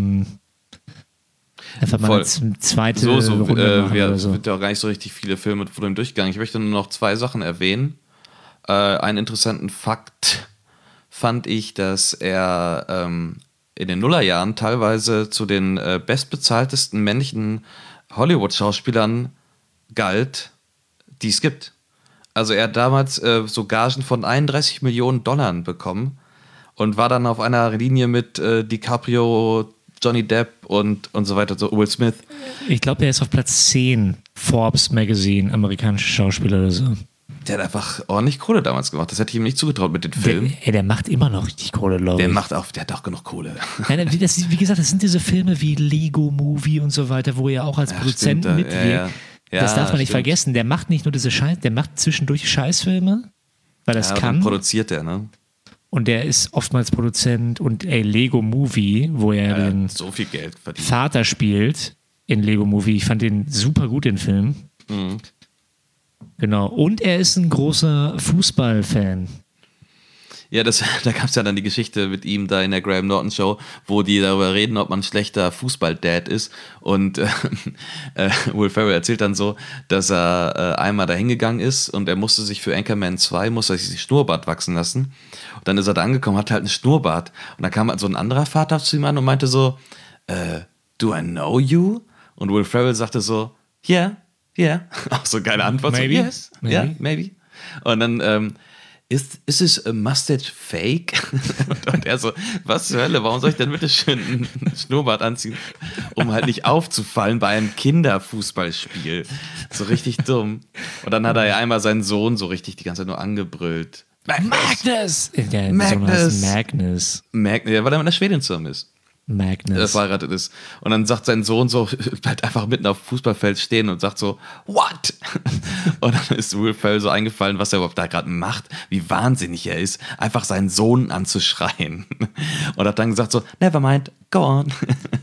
Speaker 1: einfach mal eine zweite Runde machen oder so.
Speaker 2: Es wird ja auch gar nicht so richtig viele Filme von ihm durchgegangen. Ich möchte nur noch 2 Sachen erwähnen. Einen interessanten Fakt fand ich, dass er in den Nullerjahren teilweise zu den bestbezahltesten männlichen Hollywood-Schauspielern galt, die es gibt. Also er hat damals so Gagen von 31 Millionen Dollar bekommen und war dann auf einer Linie mit DiCaprio, Johnny Depp und so weiter, so Will Smith.
Speaker 1: Ich glaube, der ist auf Platz 10 Forbes Magazine, amerikanische Schauspieler oder so.
Speaker 2: Der hat einfach ordentlich Kohle damals gemacht. Das hätte ich ihm nicht zugetraut mit den Filmen.
Speaker 1: Der macht immer noch richtig Kohle, glaube ich.
Speaker 2: Der hat auch genug Kohle.
Speaker 1: Nein, wie gesagt, das sind diese Filme wie Lego Movie und so weiter, wo er auch als Produzent mitwirkt.
Speaker 2: Ja,
Speaker 1: das darf man nicht vergessen. Der macht nicht nur diese der macht zwischendurch Scheißfilme, weil das kann.
Speaker 2: Dann produziert der, ne?
Speaker 1: Und der ist oftmals Produzent und Lego Movie, wo er den
Speaker 2: so viel Geld verdient.
Speaker 1: Vater spielt in Lego Movie. Ich fand den super gut, den Film.
Speaker 2: Mhm.
Speaker 1: Genau. Und er ist ein großer Fußballfan.
Speaker 2: Ja, da gab es ja dann die Geschichte mit ihm da in der Graham Norton Show, wo die darüber reden, ob man ein schlechter Fußball-Dad ist. Und Will Ferrell erzählt dann so, dass er einmal da hingegangen ist und er musste sich für Anchorman 2, musste sich Schnurrbart wachsen lassen. Und dann ist er da angekommen, hat halt einen Schnurrbart. Und dann kam halt so ein anderer Vater zu ihm an und meinte so, do I know you? Und Will Ferrell sagte so, yeah. Auch so geile Antwort.
Speaker 1: Maybe.
Speaker 2: So, yes. Yeah, maybe. Und dann, Ist es a mustache fake? Und er so, was zur Hölle, warum soll ich denn bitte schön einen Schnurrbart anziehen, um halt nicht aufzufallen bei einem Kinderfußballspiel? So richtig dumm. Und dann hat er ja einmal seinen Sohn so richtig die ganze Zeit nur angebrüllt.
Speaker 1: Magnus! Magnus.
Speaker 2: Ja, weil er mit einer Schwedin zusammen ist.
Speaker 1: Magnus.
Speaker 2: Verheiratet ist. Und dann sagt sein Sohn so, bleibt einfach mitten auf dem Fußballfeld stehen und sagt so, what? Und dann ist Will Ferrell so eingefallen, was er überhaupt da gerade macht, wie wahnsinnig er ist, einfach seinen Sohn anzuschreien. Und hat dann gesagt so, never mind, go on.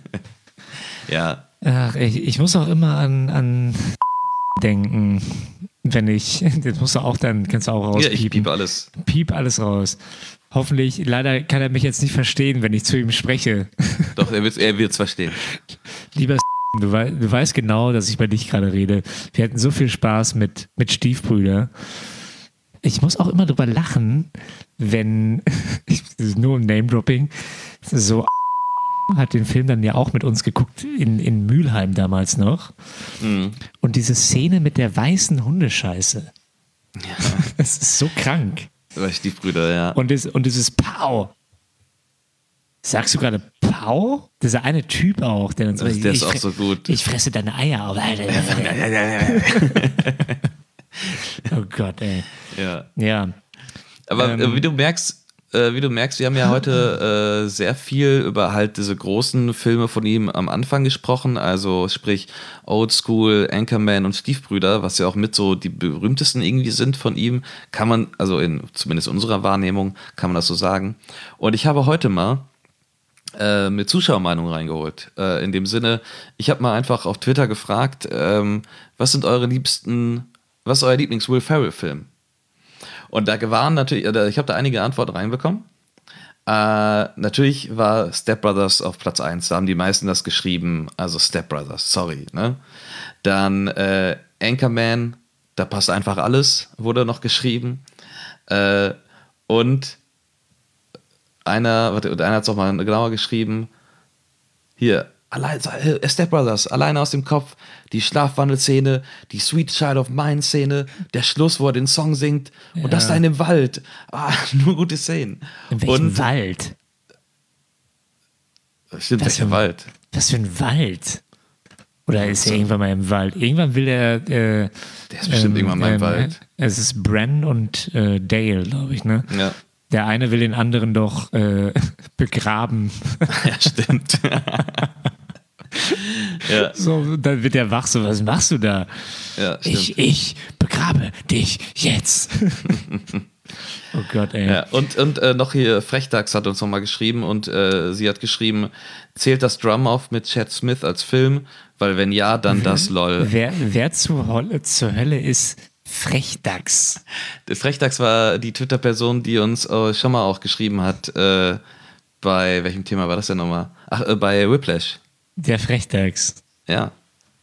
Speaker 2: Ja.
Speaker 1: Ach, ich muss auch immer an denken, wenn das musst du auch dann, kannst du auch rauspiepen.
Speaker 2: Ja, ich piep alles.
Speaker 1: Piep alles raus. Hoffentlich, leider kann er mich jetzt nicht verstehen, wenn ich zu ihm spreche.
Speaker 2: Doch, er wird's verstehen.
Speaker 1: Lieber du weißt genau, dass ich bei dich gerade rede. Wir hatten so viel Spaß mit Stiefbrüder. Ich muss auch immer drüber lachen, wenn, nur im Name-Dropping, so hat den Film dann ja auch mit uns geguckt, in Mülheim damals noch. Mhm. Und diese Szene mit der weißen Hundescheiße. Ja. Das ist so krank.
Speaker 2: Bei Stiefbrüder, ja.
Speaker 1: Und dieses Pau. Sagst du gerade Pau? Dieser eine Typ auch, der dann so,
Speaker 2: der ist auch so gut.
Speaker 1: Ich fresse deine Eier auf. Oh Gott, ey. Ja.
Speaker 2: Aber wie du merkst, wir haben ja heute sehr viel über halt diese großen Filme von ihm am Anfang gesprochen, also sprich Old School, Anchorman und Stiefbrüder, was ja auch mit so die berühmtesten irgendwie sind von ihm, kann man, also zumindest unserer Wahrnehmung, kann man das so sagen. Und ich habe heute mal mit Zuschauermeinung reingeholt. In dem Sinne, ich habe mal einfach auf Twitter gefragt, was ist euer Lieblings-Will Ferrell-Film? Und da waren natürlich, ich habe da einige Antworten reinbekommen. Natürlich war Step Brothers auf Platz 1, da haben die meisten das geschrieben, also Step Brothers, sorry. Ne? Dann Anchorman, da passt einfach alles, wurde noch geschrieben. Und einer hat es auch mal genauer geschrieben, hier, Step Brothers, alleine aus dem Kopf, die Schlafwandelszene, die Sweet Child of Mine Szene, der Schluss, wo er den Song singt und das da in dem Wald. Nur gute Szenen.
Speaker 1: In welchem Wald?
Speaker 2: Stimmt, welcher Wald?
Speaker 1: Was für ein Wald? Oder ist er irgendwann mal im Wald? Irgendwann will er... der
Speaker 2: ist bestimmt irgendwann mal im Wald.
Speaker 1: Es ist Bren und Dale, glaube ich, ne?
Speaker 2: Ja.
Speaker 1: Der eine will den anderen doch begraben.
Speaker 2: Ja, stimmt. Ja.
Speaker 1: So, dann wird er wach, so, was machst du da?
Speaker 2: Ja,
Speaker 1: ich begrabe dich jetzt. Oh Gott, ey.
Speaker 2: Ja, und noch hier, Frechdachs hat uns nochmal geschrieben und sie hat geschrieben, zählt das Drum-Off mit Chad Smith als Film? Weil wenn ja, dann das LOL.
Speaker 1: Wer zur Hölle ist Frechdachs?
Speaker 2: Frechdachs war die Twitter-Person, die uns schon mal auch geschrieben hat, bei welchem Thema war das denn nochmal? Ach, bei Whiplash.
Speaker 1: Der Frechdachs.
Speaker 2: Ja.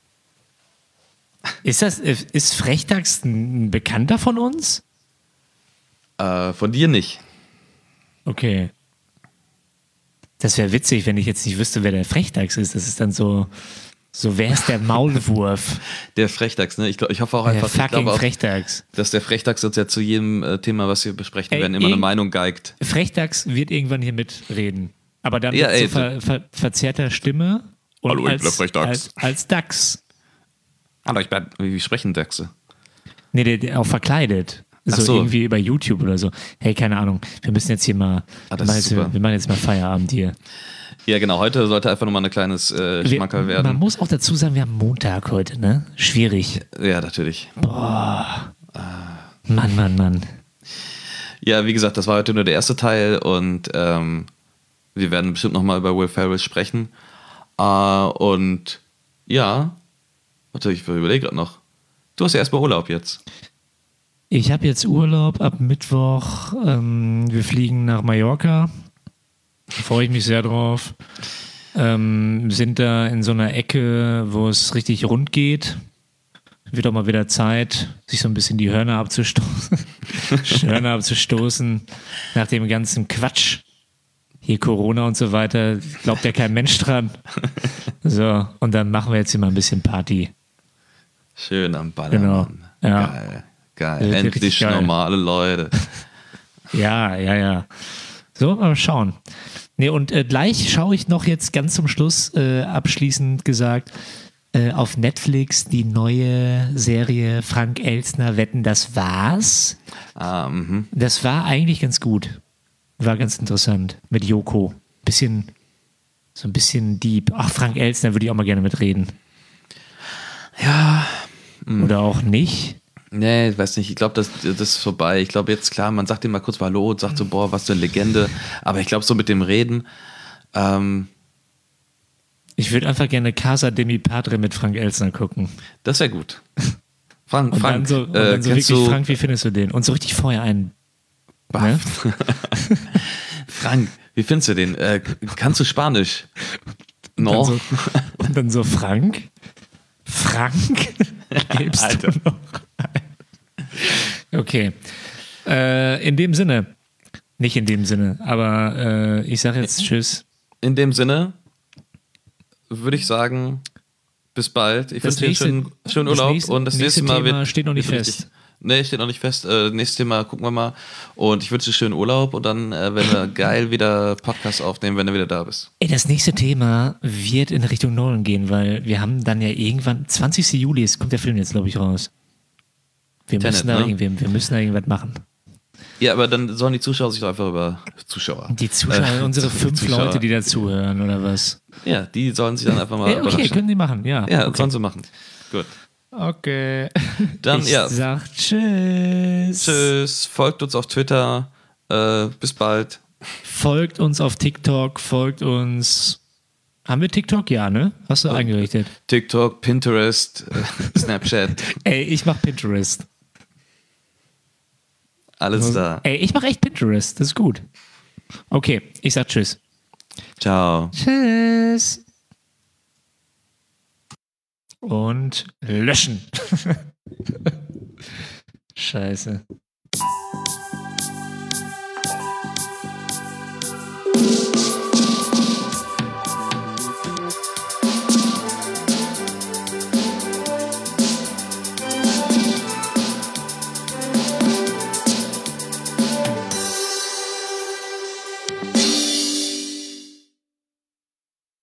Speaker 1: Ist Frechdachs ein Bekannter von uns?
Speaker 2: Von dir nicht.
Speaker 1: Okay. Das wäre witzig, wenn ich jetzt nicht wüsste, wer der Frechdachs ist. Das ist dann so wer ist der Maulwurf?
Speaker 2: Der Frechdachs, ne? Ich hoffe auch einfach,
Speaker 1: Frechdachs.
Speaker 2: Dass der Frechdachs uns ja zu jedem Thema, was wir besprechen werden, immer eine Meinung geigt.
Speaker 1: Frechdachs wird irgendwann hier mitreden. Aber dann mit so verzerrter Stimme und
Speaker 2: hallo,
Speaker 1: als Dachs.
Speaker 2: Hallo, wie sprechen Dachse?
Speaker 1: Nee, der auch verkleidet. So irgendwie über YouTube oder so. Hey, keine Ahnung. Wir müssen jetzt hier mal, wir machen jetzt mal Feierabend hier.
Speaker 2: Ja, genau. Heute sollte einfach nochmal ein kleines Schmankerl werden.
Speaker 1: Man muss auch dazu sagen, wir haben Montag heute, ne? Schwierig.
Speaker 2: Ja, natürlich.
Speaker 1: Boah. Mann.
Speaker 2: Ja, wie gesagt, das war heute nur der erste Teil und wir werden bestimmt nochmal über Will Ferrell sprechen. Und ja, warte, ich überlege gerade noch. Du hast ja erstmal Urlaub jetzt.
Speaker 1: Ich habe jetzt Urlaub ab Mittwoch. Wir fliegen nach Mallorca. Da freue ich mich sehr drauf. Sind da in so einer Ecke, wo es richtig rund geht. Wird auch mal wieder Zeit, sich so ein bisschen die Hörner abzustoßen. Nach dem ganzen Quatsch. Hier Corona und so weiter. Glaubt ja kein Mensch dran. So, und dann machen wir jetzt hier mal ein bisschen Party.
Speaker 2: Schön am Ballermann.
Speaker 1: Genau. Ja.
Speaker 2: Geil. Endlich geil. Normale Leute.
Speaker 1: Ja. So, mal schauen. Nee, und gleich schaue ich noch jetzt ganz zum Schluss, abschließend gesagt, auf Netflix die neue Serie Frank Elstner, Wetten, das war's. Das war eigentlich ganz gut. War ganz interessant. Mit Joko. So ein bisschen deep. Ach, Frank Elstner würde ich auch mal gerne mitreden.
Speaker 2: Ja.
Speaker 1: Oder auch nicht.
Speaker 2: Nee, ich weiß nicht. Ich glaube, das ist vorbei. Ich glaube jetzt, klar, man sagt ihm mal kurz Hallo und sagt so, boah, was für eine Legende. Aber ich glaube, so mit dem Reden.
Speaker 1: Ich würde einfach gerne Casa de mi Padre mit Frank Elstner gucken.
Speaker 2: Das wäre gut. Frank,
Speaker 1: dann so wirklich, Frank, wie findest du den? Und so richtig vorher einen. Ne?
Speaker 2: Frank, wie findest du den? Kannst du Spanisch? No.
Speaker 1: Und dann so Frank? Gibst
Speaker 2: Alter.
Speaker 1: du noch? Okay. In dem Sinne. Nicht in dem Sinne, aber ich sage jetzt Tschüss.
Speaker 2: In dem Sinne würde ich sagen, bis bald. Ich wünsche dir einen schönen Urlaub und das nächste Mal
Speaker 1: Thema steht noch nicht fest.
Speaker 2: Nee, steht noch nicht fest. Nächstes Thema gucken wir mal. Und ich wünsche dir einen schönen Urlaub und dann werden wir geil wieder Podcast aufnehmen, wenn du wieder da bist.
Speaker 1: Ey, das nächste Thema wird in Richtung Nolan gehen, weil wir haben dann ja irgendwann, 20. Juli kommt der Film jetzt, glaube ich, raus. Wir müssen da irgendwas machen.
Speaker 2: Ja, aber dann sollen die Zuschauer sich doch einfach
Speaker 1: Die Zuschauer, unsere 5 Leute, die dazuhören, oder was?
Speaker 2: Ja, die sollen sich dann einfach mal
Speaker 1: okay, können die machen, ja.
Speaker 2: Ja,
Speaker 1: okay.
Speaker 2: sollen sie machen. Gut.
Speaker 1: Okay.
Speaker 2: Dann,
Speaker 1: ich sag Tschüss.
Speaker 2: Tschüss. Folgt uns auf Twitter. Bis bald.
Speaker 1: Folgt uns auf TikTok. Folgt uns. Haben wir TikTok? Ja, ne? Hast du eingerichtet?
Speaker 2: TikTok, Pinterest, Snapchat.
Speaker 1: Ey, ich mach Pinterest.
Speaker 2: Alles da.
Speaker 1: Ey, ich mach echt Pinterest. Das ist gut. Okay, ich sag Tschüss.
Speaker 2: Ciao.
Speaker 1: Tschüss. Und löschen. Scheiße.